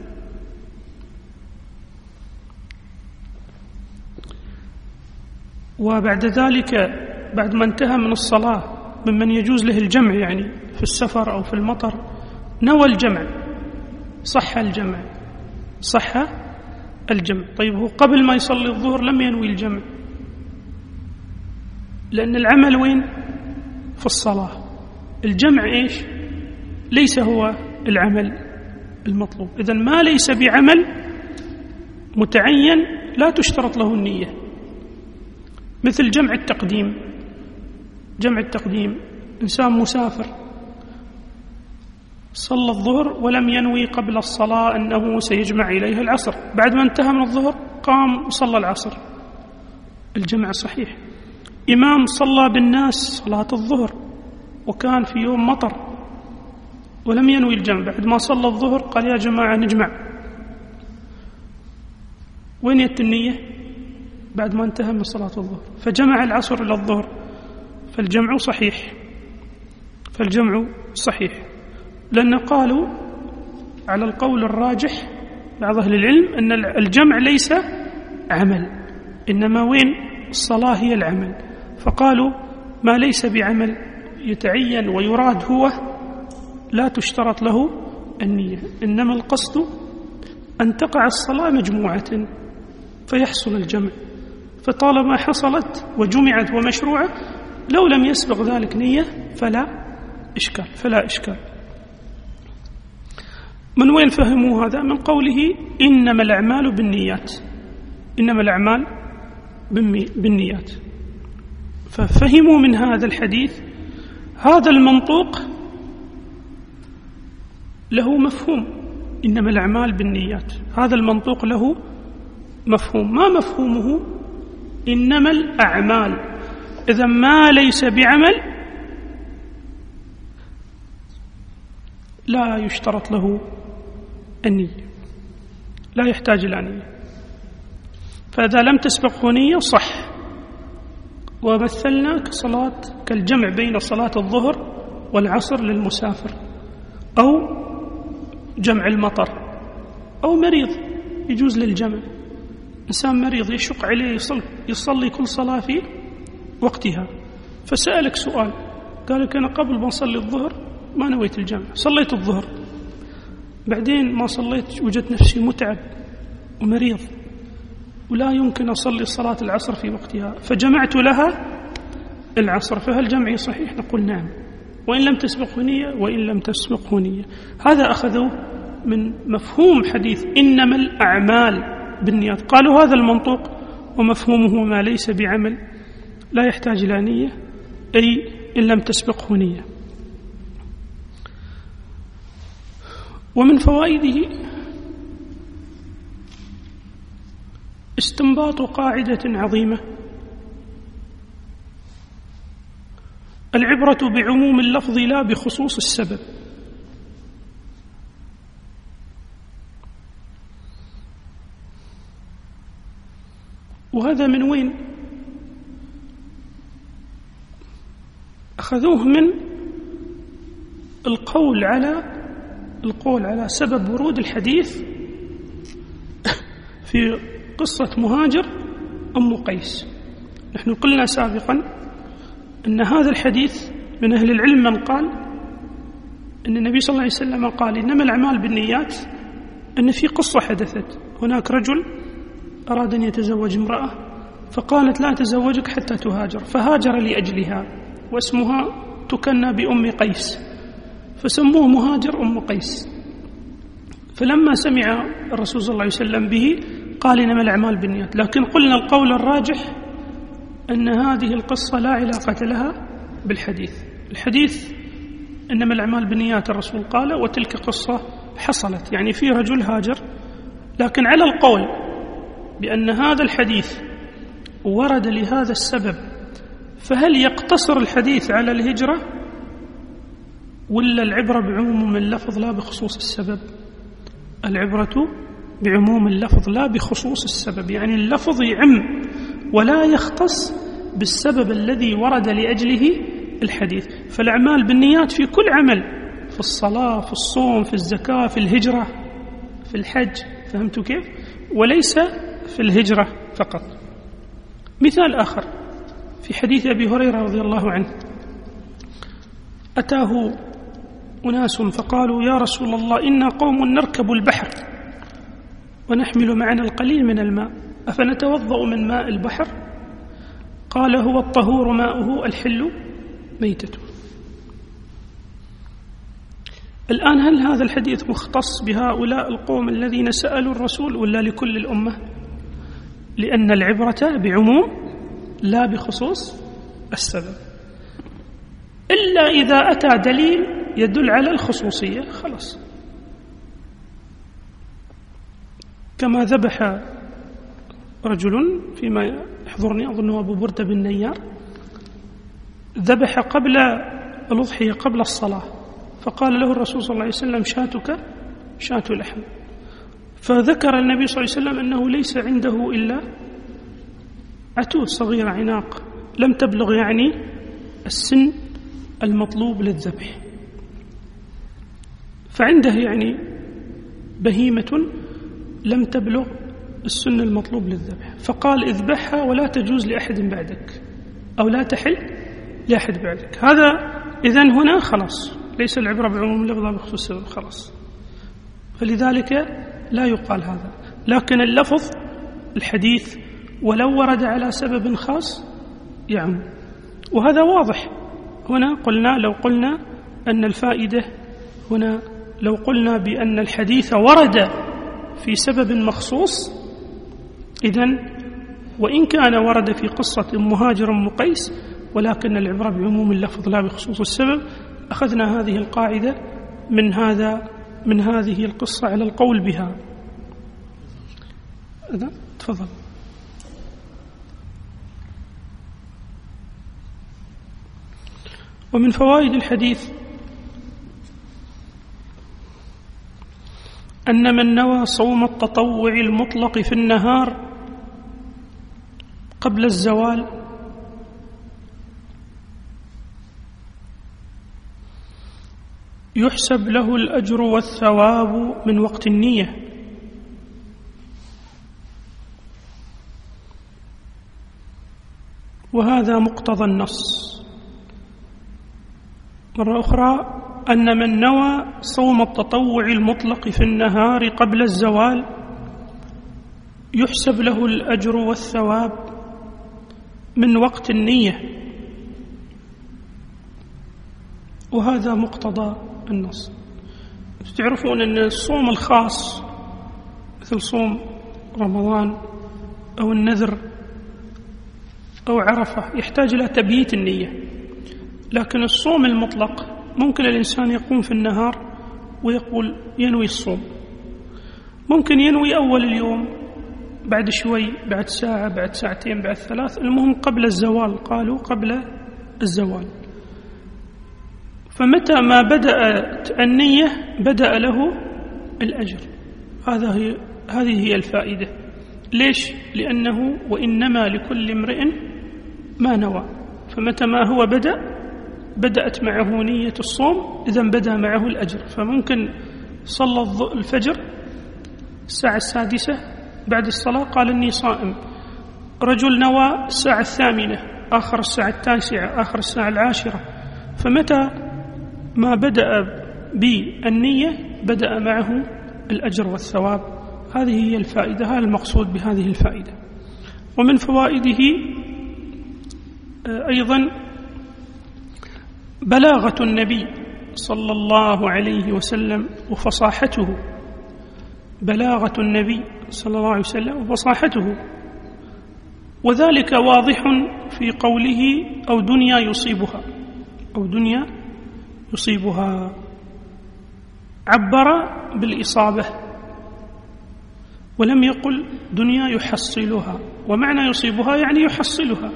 وبعد ذلك بعد ما انتهى من الصلاة ممن يجوز له الجمع يعني في السفر أو في المطر نوى الجمع، صح الجمع، صح الجمع. طيب هو قبل ما يصلي الظهر لم ينوي الجمع، لأن العمل وين؟ في الصلاة. الجمع إيش؟ ليس هو العمل المطلوب. إذن ما ليس بعمل متعين لا تشترط له النية، مثل جمع التقديم. جمع التقديم إنسان مسافر صلى الظهر ولم ينوي قبل الصلاة أنه سيجمع إليها العصر، بعد ما انتهى من الظهر قام وصلى العصر، الجمع صحيح. إمام صلى بالناس صلاة الظهر وكان في يوم مطر ولم ينوي الجمع، بعد ما صلى الظهر قال يا جماعة نجمع، وين يت النية؟ بعد ما انتهى من صلاة الظهر، فجمع العصر إلى الظهر، فالجمع صحيح، فالجمع صحيح. لأن قالوا على القول الراجح بعض أهل العلم أن الجمع ليس عمل، إنما وين؟ الصلاة هي العمل. فقالوا ما ليس بعمل يتعين ويراد هو لا تشترط له النية، إنما القصد أن تقع الصلاة مجموعة فيحصل الجمع، فطالما حصلت وجمعت ومشروعة لو لم يسبق ذلك نية فلا إشكال فلا إشكال. من وين فهموا هذا؟ من قوله إنما الأعمال بالنيات، إنما الأعمال بالنيات. ففهموا من هذا الحديث هذا المنطوق له مفهوم، إنما الأعمال بالنيات، هذا المنطوق له مفهوم. ما مفهومه؟ إنما الأعمال، إذا ما ليس بعمل لا يشترط له النية، لا يحتاج إلى نية. فإذا لم تسبقه نية صح. ومثلنا كصلاة كالجمع بين صلاة الظهر والعصر للمسافر، أو جمع المطر، أو مريض يجوز للجمع. إنسان مريض يشق عليه يصلي, يصلي كل صلاة في وقتها، فسألك سؤال قال لك أنا قبل ما أصلي الظهر ما نويت الجمع، صليت الظهر بعدين ما صليت وجدت نفسي متعب ومريض ولا يمكن أصلي صلاة العصر في وقتها فجمعت لها العصر، فهل جمعي صحيح؟ نقول نعم، وإن لم تسبقه نية وإن لم تسبقه نية. هذا أخذوه من مفهوم حديث إنما الأعمال بالنيات، قالوا هذا المنطوق ومفهومه ما ليس بعمل لا يحتاج إلى نية، أي إن لم تسبقه نية. ومن فوائده استنباط قاعدة عظيمة: العبرة بعموم اللفظ لا بخصوص السبب. وهذا من وين؟ أخذوه من القول على القول على سبب ورود الحديث في قصة مهاجر أم قيس. نحن قلنا سابقا أن هذا الحديث من أهل العلم من قال أن النبي صلى الله عليه وسلم قال إنما الأعمال بالنيات، أن في قصة حدثت، هناك رجل أراد أن يتزوج امرأة فقالت لا تزوجك حتى تهاجر، فهاجر لأجلها، واسمها تكنى بأم قيس، فسموه مهاجر أم قيس. فلما سمع الرسول صلى الله عليه وسلم به قال إنما الأعمال بالنيات. لكن قلنا القول الراجح أن هذه القصة لا علاقة لها بالحديث. الحديث إنما الأعمال بالنيات الرسول قال، وتلك قصة حصلت، يعني في رجل هاجر. لكن على القول بأن هذا الحديث ورد لهذا السبب، فهل يقتصر الحديث على الهجرة ولا العبرة بعموم اللفظ لا بخصوص السبب؟ العبرة بعموم اللفظ لا بخصوص السبب، يعني اللفظ يعم ولا يختص بالسبب الذي ورد لأجله الحديث. فالأعمال بالنيات في كل عمل، في الصلاة، في الصوم، في الزكاة، في الهجرة، في الحج، فهمتوا كيف؟ وليس في الهجرة فقط. مثال آخر في حديث أبي هريرة رضي الله عنه، أتاه أناس فقالوا يا رسول الله إنا قوم نركب البحر ونحمل معنا القليل من الماء أفنتوضأ من ماء البحر؟ قال هو الطهور ماؤه الحل ميتته. الآن هل هذا الحديث مختص بهؤلاء القوم الذين سألوا الرسول ولا لكل الأمة؟ لأن العبرة بعموم لا بخصوص السبب، إلا إذا أتى دليل يدل على الخصوصية خلاص. كما ذبح رجل فيما يحضرني أظن أبو بردة بن نيار، ذبح قبل الأضحية قبل الصلاة، فقال له الرسول صلى الله عليه وسلم شاتك شاة لحم، فذكر النبي صلى الله عليه وسلم أنه ليس عنده إلا عتوه صغيرة عناق لم تبلغ يعني السن المطلوب للذبح، فعنده يعني بهيمة لم تبلغ السن المطلوب للذبح، فقال اذبحها ولا تجوز لأحد بعدك أو لا تحل لأحد بعدك. هذا إذن هنا خلاص ليس العبرة بعموم اللفظ بخصوص السبب خلاص، فلذلك لا يقال هذا. لكن اللفظ الحديث ولو ورد على سبب خاص يعم، وهذا واضح. هنا قلنا لو قلنا أن الفائدة هنا لو قلنا بأن الحديث ورد في سبب مخصوص، إذن وإن كان ورد في قصة مهاجر أم قيس ولكن العبرة بعموم اللفظ لا بخصوص السبب، أخذنا هذه القاعدة من هذا من هذه القصة على القول بها. هذا تفضل. ومن فوائد الحديث أن من نوى صوم التطوع المطلق في النهار قبل الزوال يحسب له الأجر والثواب من وقت النية، وهذا مقتضى النص. مرة أخرى أن من نوى صوم التطوع المطلق في النهار قبل الزوال يحسب له الأجر والثواب من وقت النية، وهذا مقتضى النص. تعرفون أن الصوم الخاص مثل صوم رمضان أو النذر أو عرفة يحتاج إلى تبييت النية، لكن الصوم المطلق ممكن الإنسان يقوم في النهار ويقول ينوي الصوم، ممكن ينوي أول اليوم، بعد شوي، بعد ساعة، بعد ساعتين، بعد ثلاث، المهم قبل الزوال، قالوا قبل الزوال. فمتى ما بدأت النية بدأ له الأجر. هذا هي هذه هي الفائدة. ليش؟ لأنه وإنما لكل امرئ ما نوى، فمتى ما هو بدأ بدأت معه نية الصوم، إذن بدأ معه الأجر. فممكن صلى الفجر الساعة السادسة، بعد الصلاة قال إني صائم. رجل نوى الساعة الثامنة، آخر الساعة التاسعة، آخر الساعة العاشرة، فمتى ما بدأ بالنية بدأ معه الأجر والثواب. هذه هي الفائدة، هذا المقصود بهذه الفائدة. ومن فوائده أيضا بلاغة النبي صلى الله عليه وسلم وفصاحته بلاغة النبي صلى الله عليه وسلم وفصاحته، وذلك واضح في قوله أو دنيا يصيبها أو دنيا يصيبها، عبر بالإصابة ولم يقل دنيا يحصلها، ومعنى يصيبها يعني يحصلها،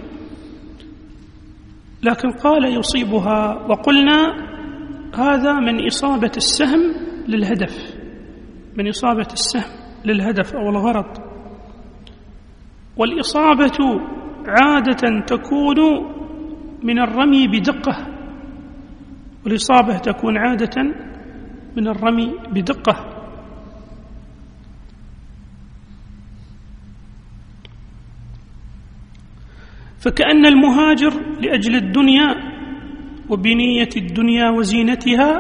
لكن قال يصيبها، وقلنا هذا من إصابة السهم للهدف، من إصابة السهم للهدف أو الغرض. والإصابة عادة تكون من الرمي بدقة، والإصابة تكون عادة من الرمي بدقة. فكأن المهاجر لأجل الدنيا وبنية الدنيا وزينتها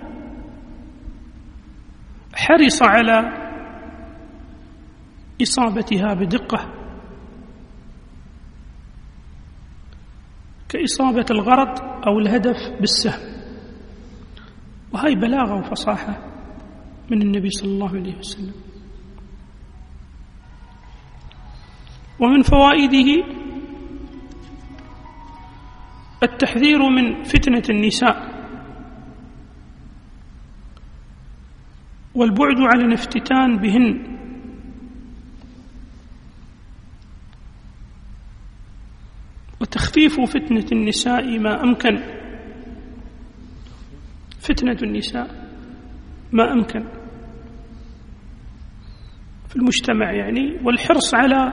حرص على إصابتها بدقة، كإصابة الغرض أو الهدف بالسهم، وهي بلاغة وفصاحة من النبي صلى الله عليه وسلم. ومن فوائده التحذير من فتنة النساء والبعد عن الافتتان بهن، وتخفيف فتنة النساء ما أمكن، فتنة النساء ما أمكن في المجتمع يعني، والحرص على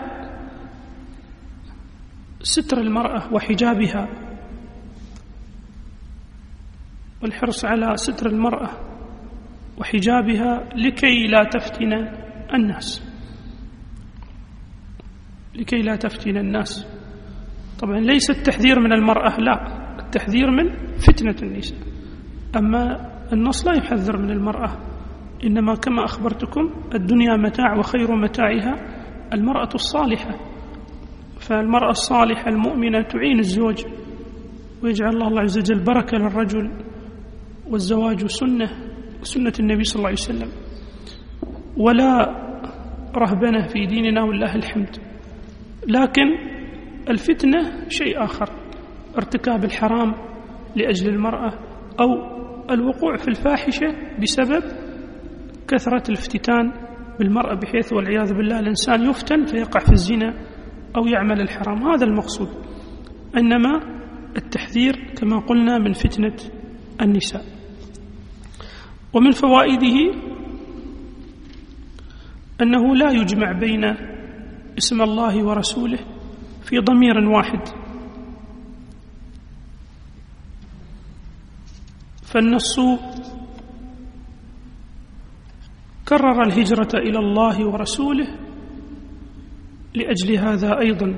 ستر المرأة وحجابها، والحرص على ستر المرأة وحجابها لكي لا تفتن الناس، لكي لا تفتن الناس. طبعا ليس التحذير من المرأة، لا، التحذير من فتنة النساء. أما النص لا يحذر من المرأة، إنما كما أخبرتكم الدنيا متاع وخير متاعها المرأة الصالحة، فالمرأة الصالحة المؤمنة تعين الزوج، ويجعل الله عز وجل بركة للرجل، والزواج سنة سنة النبي صلى الله عليه وسلم، ولا رهبنة في ديننا والله الحمد. لكن الفتنة شيء آخر، ارتكاب الحرام لأجل المرأة، أو الوقوع في الفاحشة بسبب كثرة الافتتان بالمرأة، بحيث والعياذ بالله الإنسان يفتن فيقع في الزنا أو يعمل الحرام، هذا المقصود. إنما التحذير كما قلنا من فتنة النساء. ومن فوائده أنه لا يجمع بين اسم الله ورسوله في ضمير واحد، فالنص كرر الهجرة إلى الله ورسوله لأجل هذا أيضا.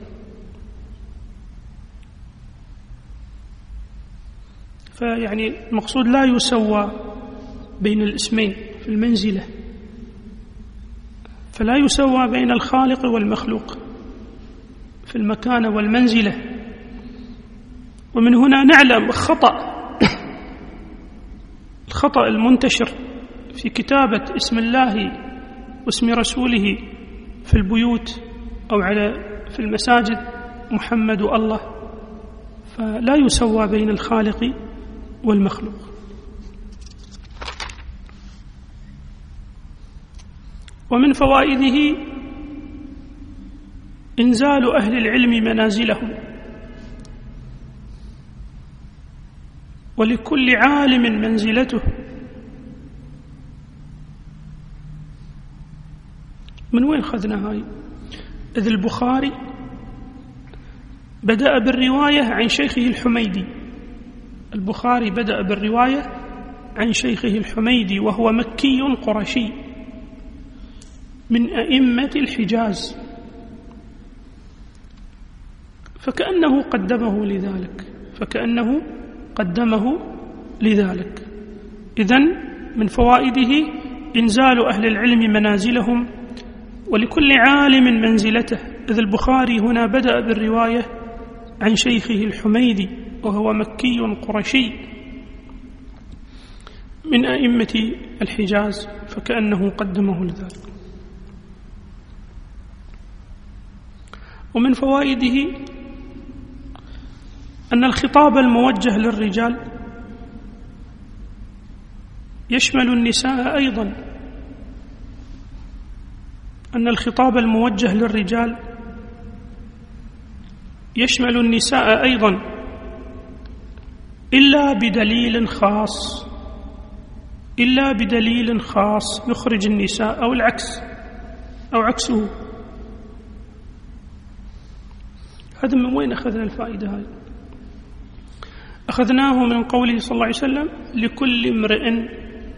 فيعني المقصود لا يسوى بين الاسمين في المنزلة، فلا يسوى بين الخالق والمخلوق في المكانة والمنزلة. ومن هنا نعلم خطأ الخطأ المنتشر في كتابة اسم الله واسم رسوله في البيوت أو على في المساجد محمد الله، فلا يسوى بين الخالق والمخلوق. ومن فوائده إنزال أهل العلم منازلهم، ولكل عالم منزلته. من وين خذنا هاي؟ إذ البخاري بدأ بالرواية عن شيخه الحميدي، البخاري بدأ بالرواية عن شيخه الحميدي، وهو مكي قرشي من أئمة الحجاز، فكأنه قدمه لذلك فكأنه قدمه لذلك إذن من فوائده إنزال أهل العلم منازلهم، ولكل عالم منزلته، إذ البخاري هنا بدأ بالرواية عن شيخه الحميدي وهو مكي قرشي. من أئمة الحجاز فكأنه قدمه لذلك. ومن فوائده أن الخطاب الموجه للرجال يشمل النساء أيضا، أن الخطاب الموجه للرجال يشمل النساء أيضا إلا بدليل خاص، إلا بدليل خاص يخرج النساء أو العكس أو عكسه. هذا من وين أخذنا الفائدة هذه؟ أخذناه من قوله صلى الله عليه وسلم لكل امرئ،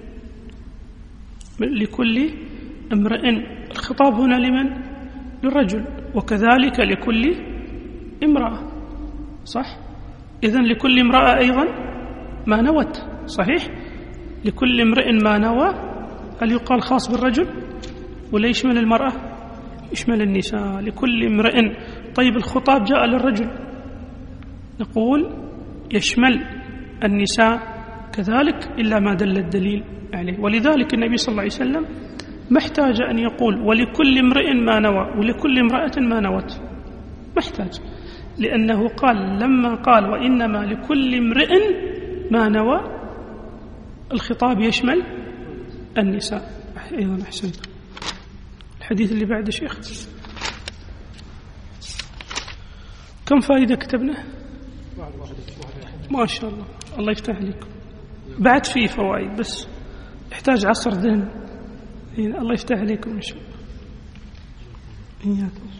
لكل امرئ، الخطاب هنا لمن؟ للرجل، وكذلك لكل امرأة، صح؟ إذن لكل امرأة أيضا ما نوت، صحيح؟ لكل امرئ ما نوى، هل يقال خاص بالرجل ولا يشمل المرأة؟ يشمل النساء، لكل امرئ. طيب الخطاب جاء للرجل، نقول يشمل النساء كذلك إلا ما دل الدليل عليه. ولذلك النبي صلى الله عليه وسلم ما احتاج أن يقول ولكل امرئ ما نوى ولكل امرأة ما نوت، ما احتاج، لأنه قال لما قال وإنما لكل امرئ ما نوى الخطاب يشمل النساء أيضا. أحسنت. الحديث اللي بعد شيخ كم فائدة كتبنا؟ ما شاء الله، الله يفتح عليكم. بعد فيه فوائد بس يحتاج عصر ذهن. الله يفتح عليكم إن شاء الله. إياكم.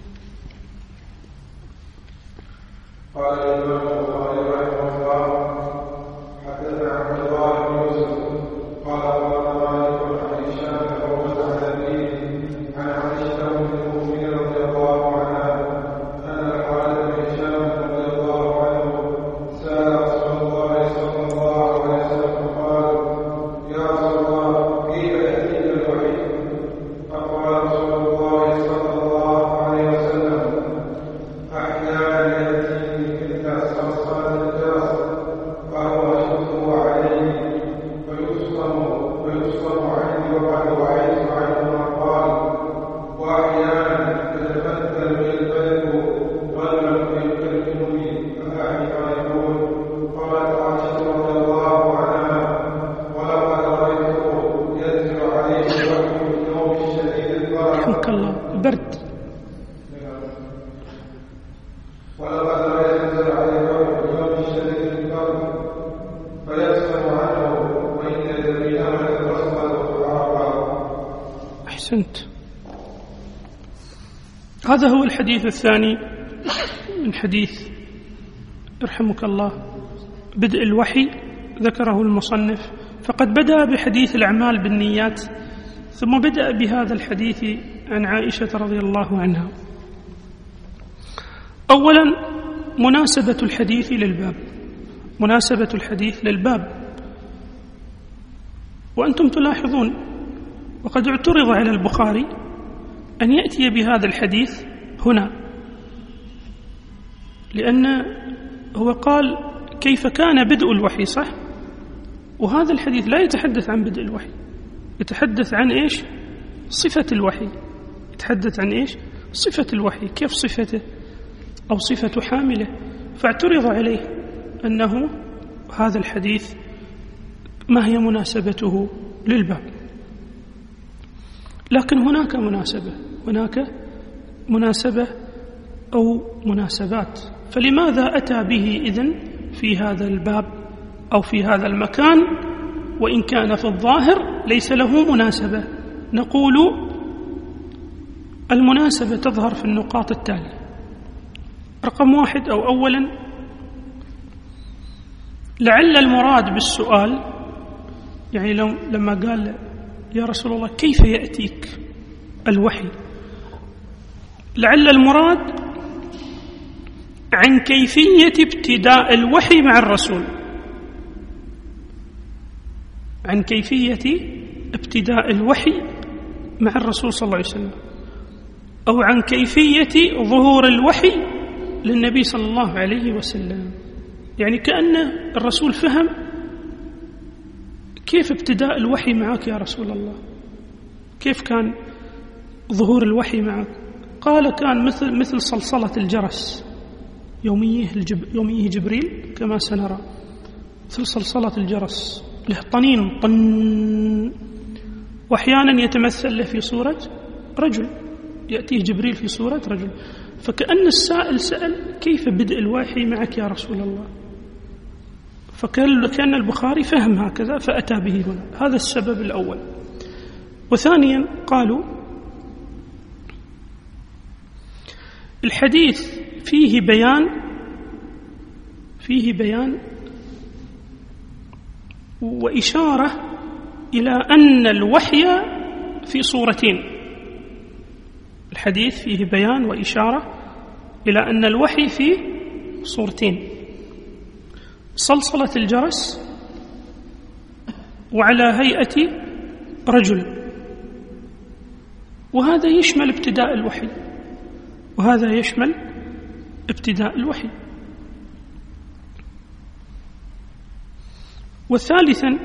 قال الإمام البخاري رحمه الله حدثنا عبد الله بن يوسف قال أخبرنا مالك عن هشام بن عن أبيه عن عائشة أم المؤمنين رضي الله عنها أن الحارث بن هشام رضي الله عنه سأل رسول الله صلى الله عليه وسلم قال يا رسول الله كيف يأتيك الوحي؟ فقال رسول الله صلى الله عليه وسلم أحيانا يأتيني مثل صلصال الجرس فهو أشده عليه فيصم فيصم عني وقد وعيت عنه ما قال، وأحيانا يتفتل بي القلب ولم يكلمني فأعرف ما يقول. قالت عائشة رضي الله عنها ولقد رأيته ينزل عليه الوحي في النوم الشديد البرد. رحمك الله. البرد. ولقد ينزل عليه الوحي في النوم الشديد البرد فيسمع عنه وإن الذي أمن الرسول وعرفه. أحسنت. هذا هو الحديث الثاني من حديث رحمك الله بدء الوحي ذكره المصنف. فقد بدأ بحديث الأعمال بالنيات ثم بدأ بهذا الحديث عن عائشة رضي الله عنها. أولا مناسبة الحديث للباب، مناسبة الحديث للباب. وأنتم تلاحظون وقد اعترض على البخاري أن يأتي بهذا الحديث هنا، لأن هو قال كيف كان بدء الوحي، صح؟ وهذا الحديث لا يتحدث عن بدء الوحي، يتحدث عن إيش؟ صفة الوحي. يتحدث عن إيش؟ صفة الوحي، كيف صفته أو صفة حامله. فاعترض عليه أنه هذا الحديث ما هي مناسبته للباب. لكن هناك مناسبة، هناك مناسبة أو مناسبات. فلماذا أتى به إذن في هذا الباب أو في هذا المكان وإن كان في الظاهر ليس له مناسبة؟ نقول المناسبة تظهر في النقاط التالية. رقم واحد أو أولا، لعل المراد بالسؤال، يعني لو لما قال يا رسول الله كيف يأتيك الوحي، لعل المراد عن كيفية ابتداء الوحي مع الرسول، عن كيفية ابتداء الوحي مع الرسول صلى الله عليه وسلم، أو عن كيفية ظهور الوحي للنبي صلى الله عليه وسلم. يعني كأن الرسول فهم كيف ابتداء الوحي معك يا رسول الله؟ كيف كان ظهور الوحي معك؟ قال كان مثل مثل صلصلة الجرس، يوميه, الجب يوميه جبريل كما سنرى، مثل صلصلة الجرس، له طنين طن، وأحيانا يتمثل له في صورة رجل، يأتيه جبريل في صورة رجل. فكأن السائل سأل كيف بدء الوحي معك يا رسول الله، فكأن البخاري فهم هكذا فأتى به هنا. هذا السبب الأول. وثانيا قالوا الحديث فيه بيان فيه بيان وإشارة إلى أن الوحي في صورتين. الحديث فيه بيان وإشارة إلى أن الوحي في صورتين: صلصلة الجرس، وعلى هيئة رجل. وهذا يشمل ابتداء الوحي، وهذا يشمل ابتداء الوحي. وثالثا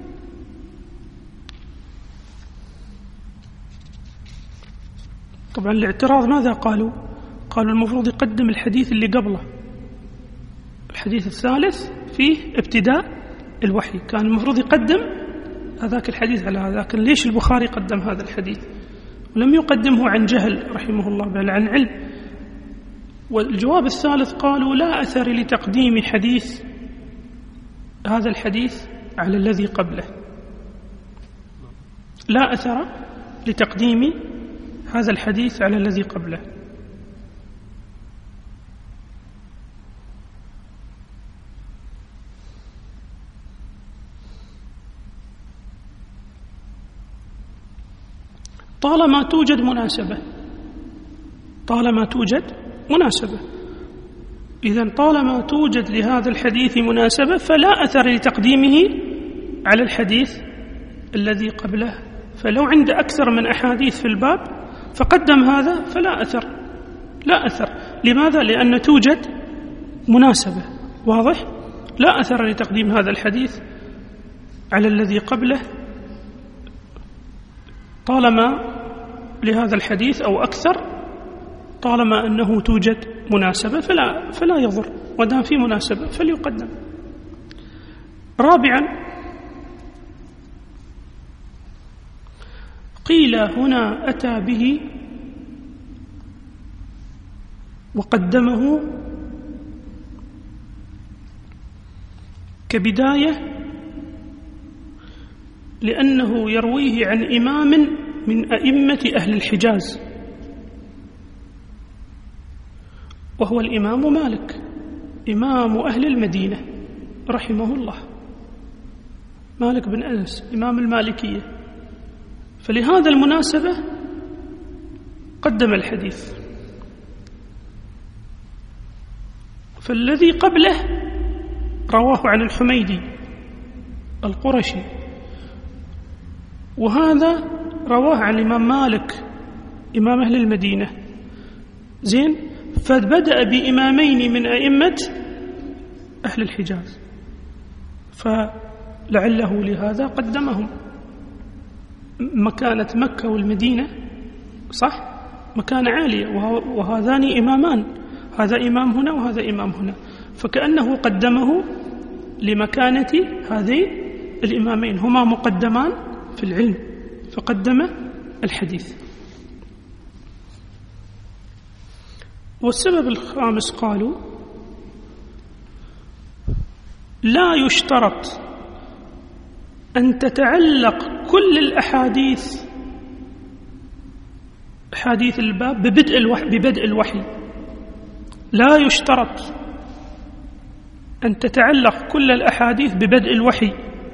طبعا الاعتراض ماذا قالوا؟ قالوا المفروض يقدم الحديث اللي قبله، الحديث الثالث فيه ابتداء الوحي، كان المفروض يقدم هذاك الحديث على هذاك. ليش البخاري قدم هذا الحديث ولم يقدمه عن جهل رحمه الله بل عن علم؟ والجواب الثالث قالوا لا أثر لتقديم حديث هذا الحديث على الذي قبله، لا أثر لتقديم هذا الحديث على الذي قبله. طالما توجد مناسبة، طالما توجد مناسبة إذن طالما توجد لهذا الحديث مناسبة فلا أثر لتقديمه على الحديث الذي قبله. فلو عند أكثر من أحاديث في الباب فقدم هذا فلا أثر، لا أثر. لماذا؟ لأن توجد مناسبة، واضح؟ لا أثر لتقديم هذا الحديث على الذي قبله طالما لهذا الحديث أو أكثر، طالما أنه توجد مناسبة فلا, فلا يضر، ودام في مناسبة فليقدم. رابعا قيل هنا أتى به وقدمه كبداية لأنه يرويه عن إمام من أئمة أهل الحجاز، وهو الإمام مالك إمام أهل المدينة رحمه الله، مالك بن أنس إمام المالكية. فلهذا المناسبة قدم الحديث. فالذي قبله رواه عن الحميدي القرشي، وهذا رواه عن الإمام مالك إمام أهل المدينة. زين، فبدأ بإمامين من أئمة أهل الحجاز، فلعله لهذا قدمهم. مكانة مكة والمدينة صح مكانة عالية، وهذان إمامان، هذا إمام هنا وهذا إمام هنا، فكأنه قدمه لمكانة هذين الإمامين، هما مقدمان في العلم، فقدم الحديث. والسبب الخامس قالوا لا يشترط أن تتعلق كل الأحاديث حديث الباب ببدء الوحي, ببدء الوحي لا يشترط أن تتعلق كل الأحاديث ببدء الوحي،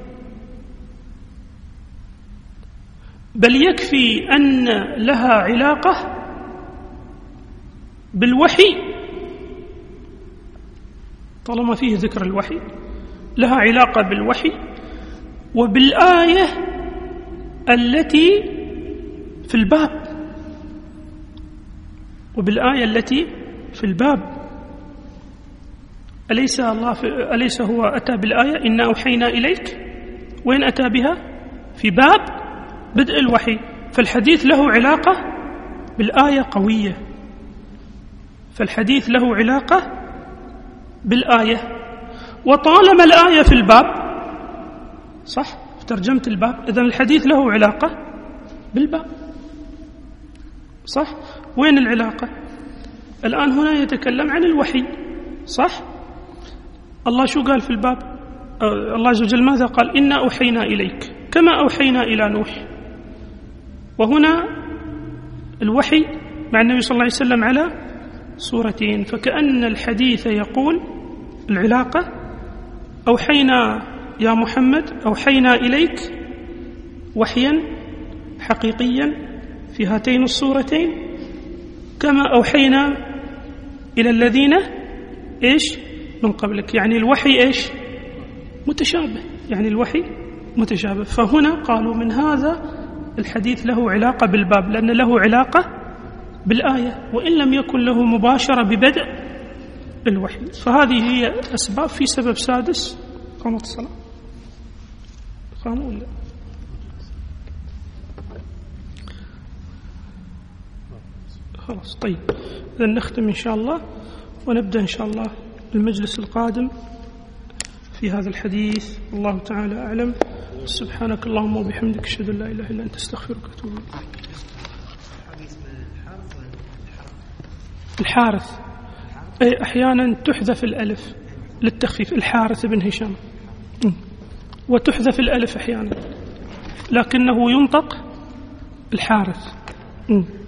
بل يكفي أن لها علاقة بالوحي، طالما فيه ذكر الوحي لها علاقة بالوحي وبالآية التي في الباب وبالآية التي في الباب. أليس الله في أليس هو أتى بالآية إنا أوحينا إليك وين أتى بها؟ في باب بدء الوحي. فالحديث له علاقة بالآية قوية، فالحديث له علاقة بالآية. وطالما الآية في الباب صح في ترجمة الباب، إذن الحديث له علاقة بالباب صح. وين العلاقة؟ الآن هنا يتكلم عن الوحي صح. الله شو قال في الباب؟ الله عز وجل ماذا قال؟ إنا أوحينا إليك كما أوحينا إلى نوح. وهنا الوحي مع النبي صلى الله عليه وسلم على صورتين، فكأن الحديث يقول العلاقة أوحينا يا محمد، أوحينا إليك وحيا حقيقيا في هاتين الصورتين كما أوحينا إلى الذين إيش من قبلك. يعني الوحي إيش متشابه، يعني الوحي متشابه. فهنا قالوا من هذا الحديث له علاقة بالباب، لأن له علاقة بالآية وإن لم يكن له مباشرة ببدء الوحي. فهذه هي أسباب. في سبب سادس، قامت الصلاة قاموا ولا خلاص؟ طيب إذا نختم إن شاء الله ونبدأ إن شاء الله المجلس القادم في هذا الحديث. الله تعالى أعلم. سبحانك اللهم وبحمدك أشهد أن لا إله إلا أنت أستغفرك وأتوب إليك. الحارث أي أحيانا تحذف الألف للتخفيف، الحارث بن هشام، وتحذف الألف أحيانا لكنه ينطق الحارث.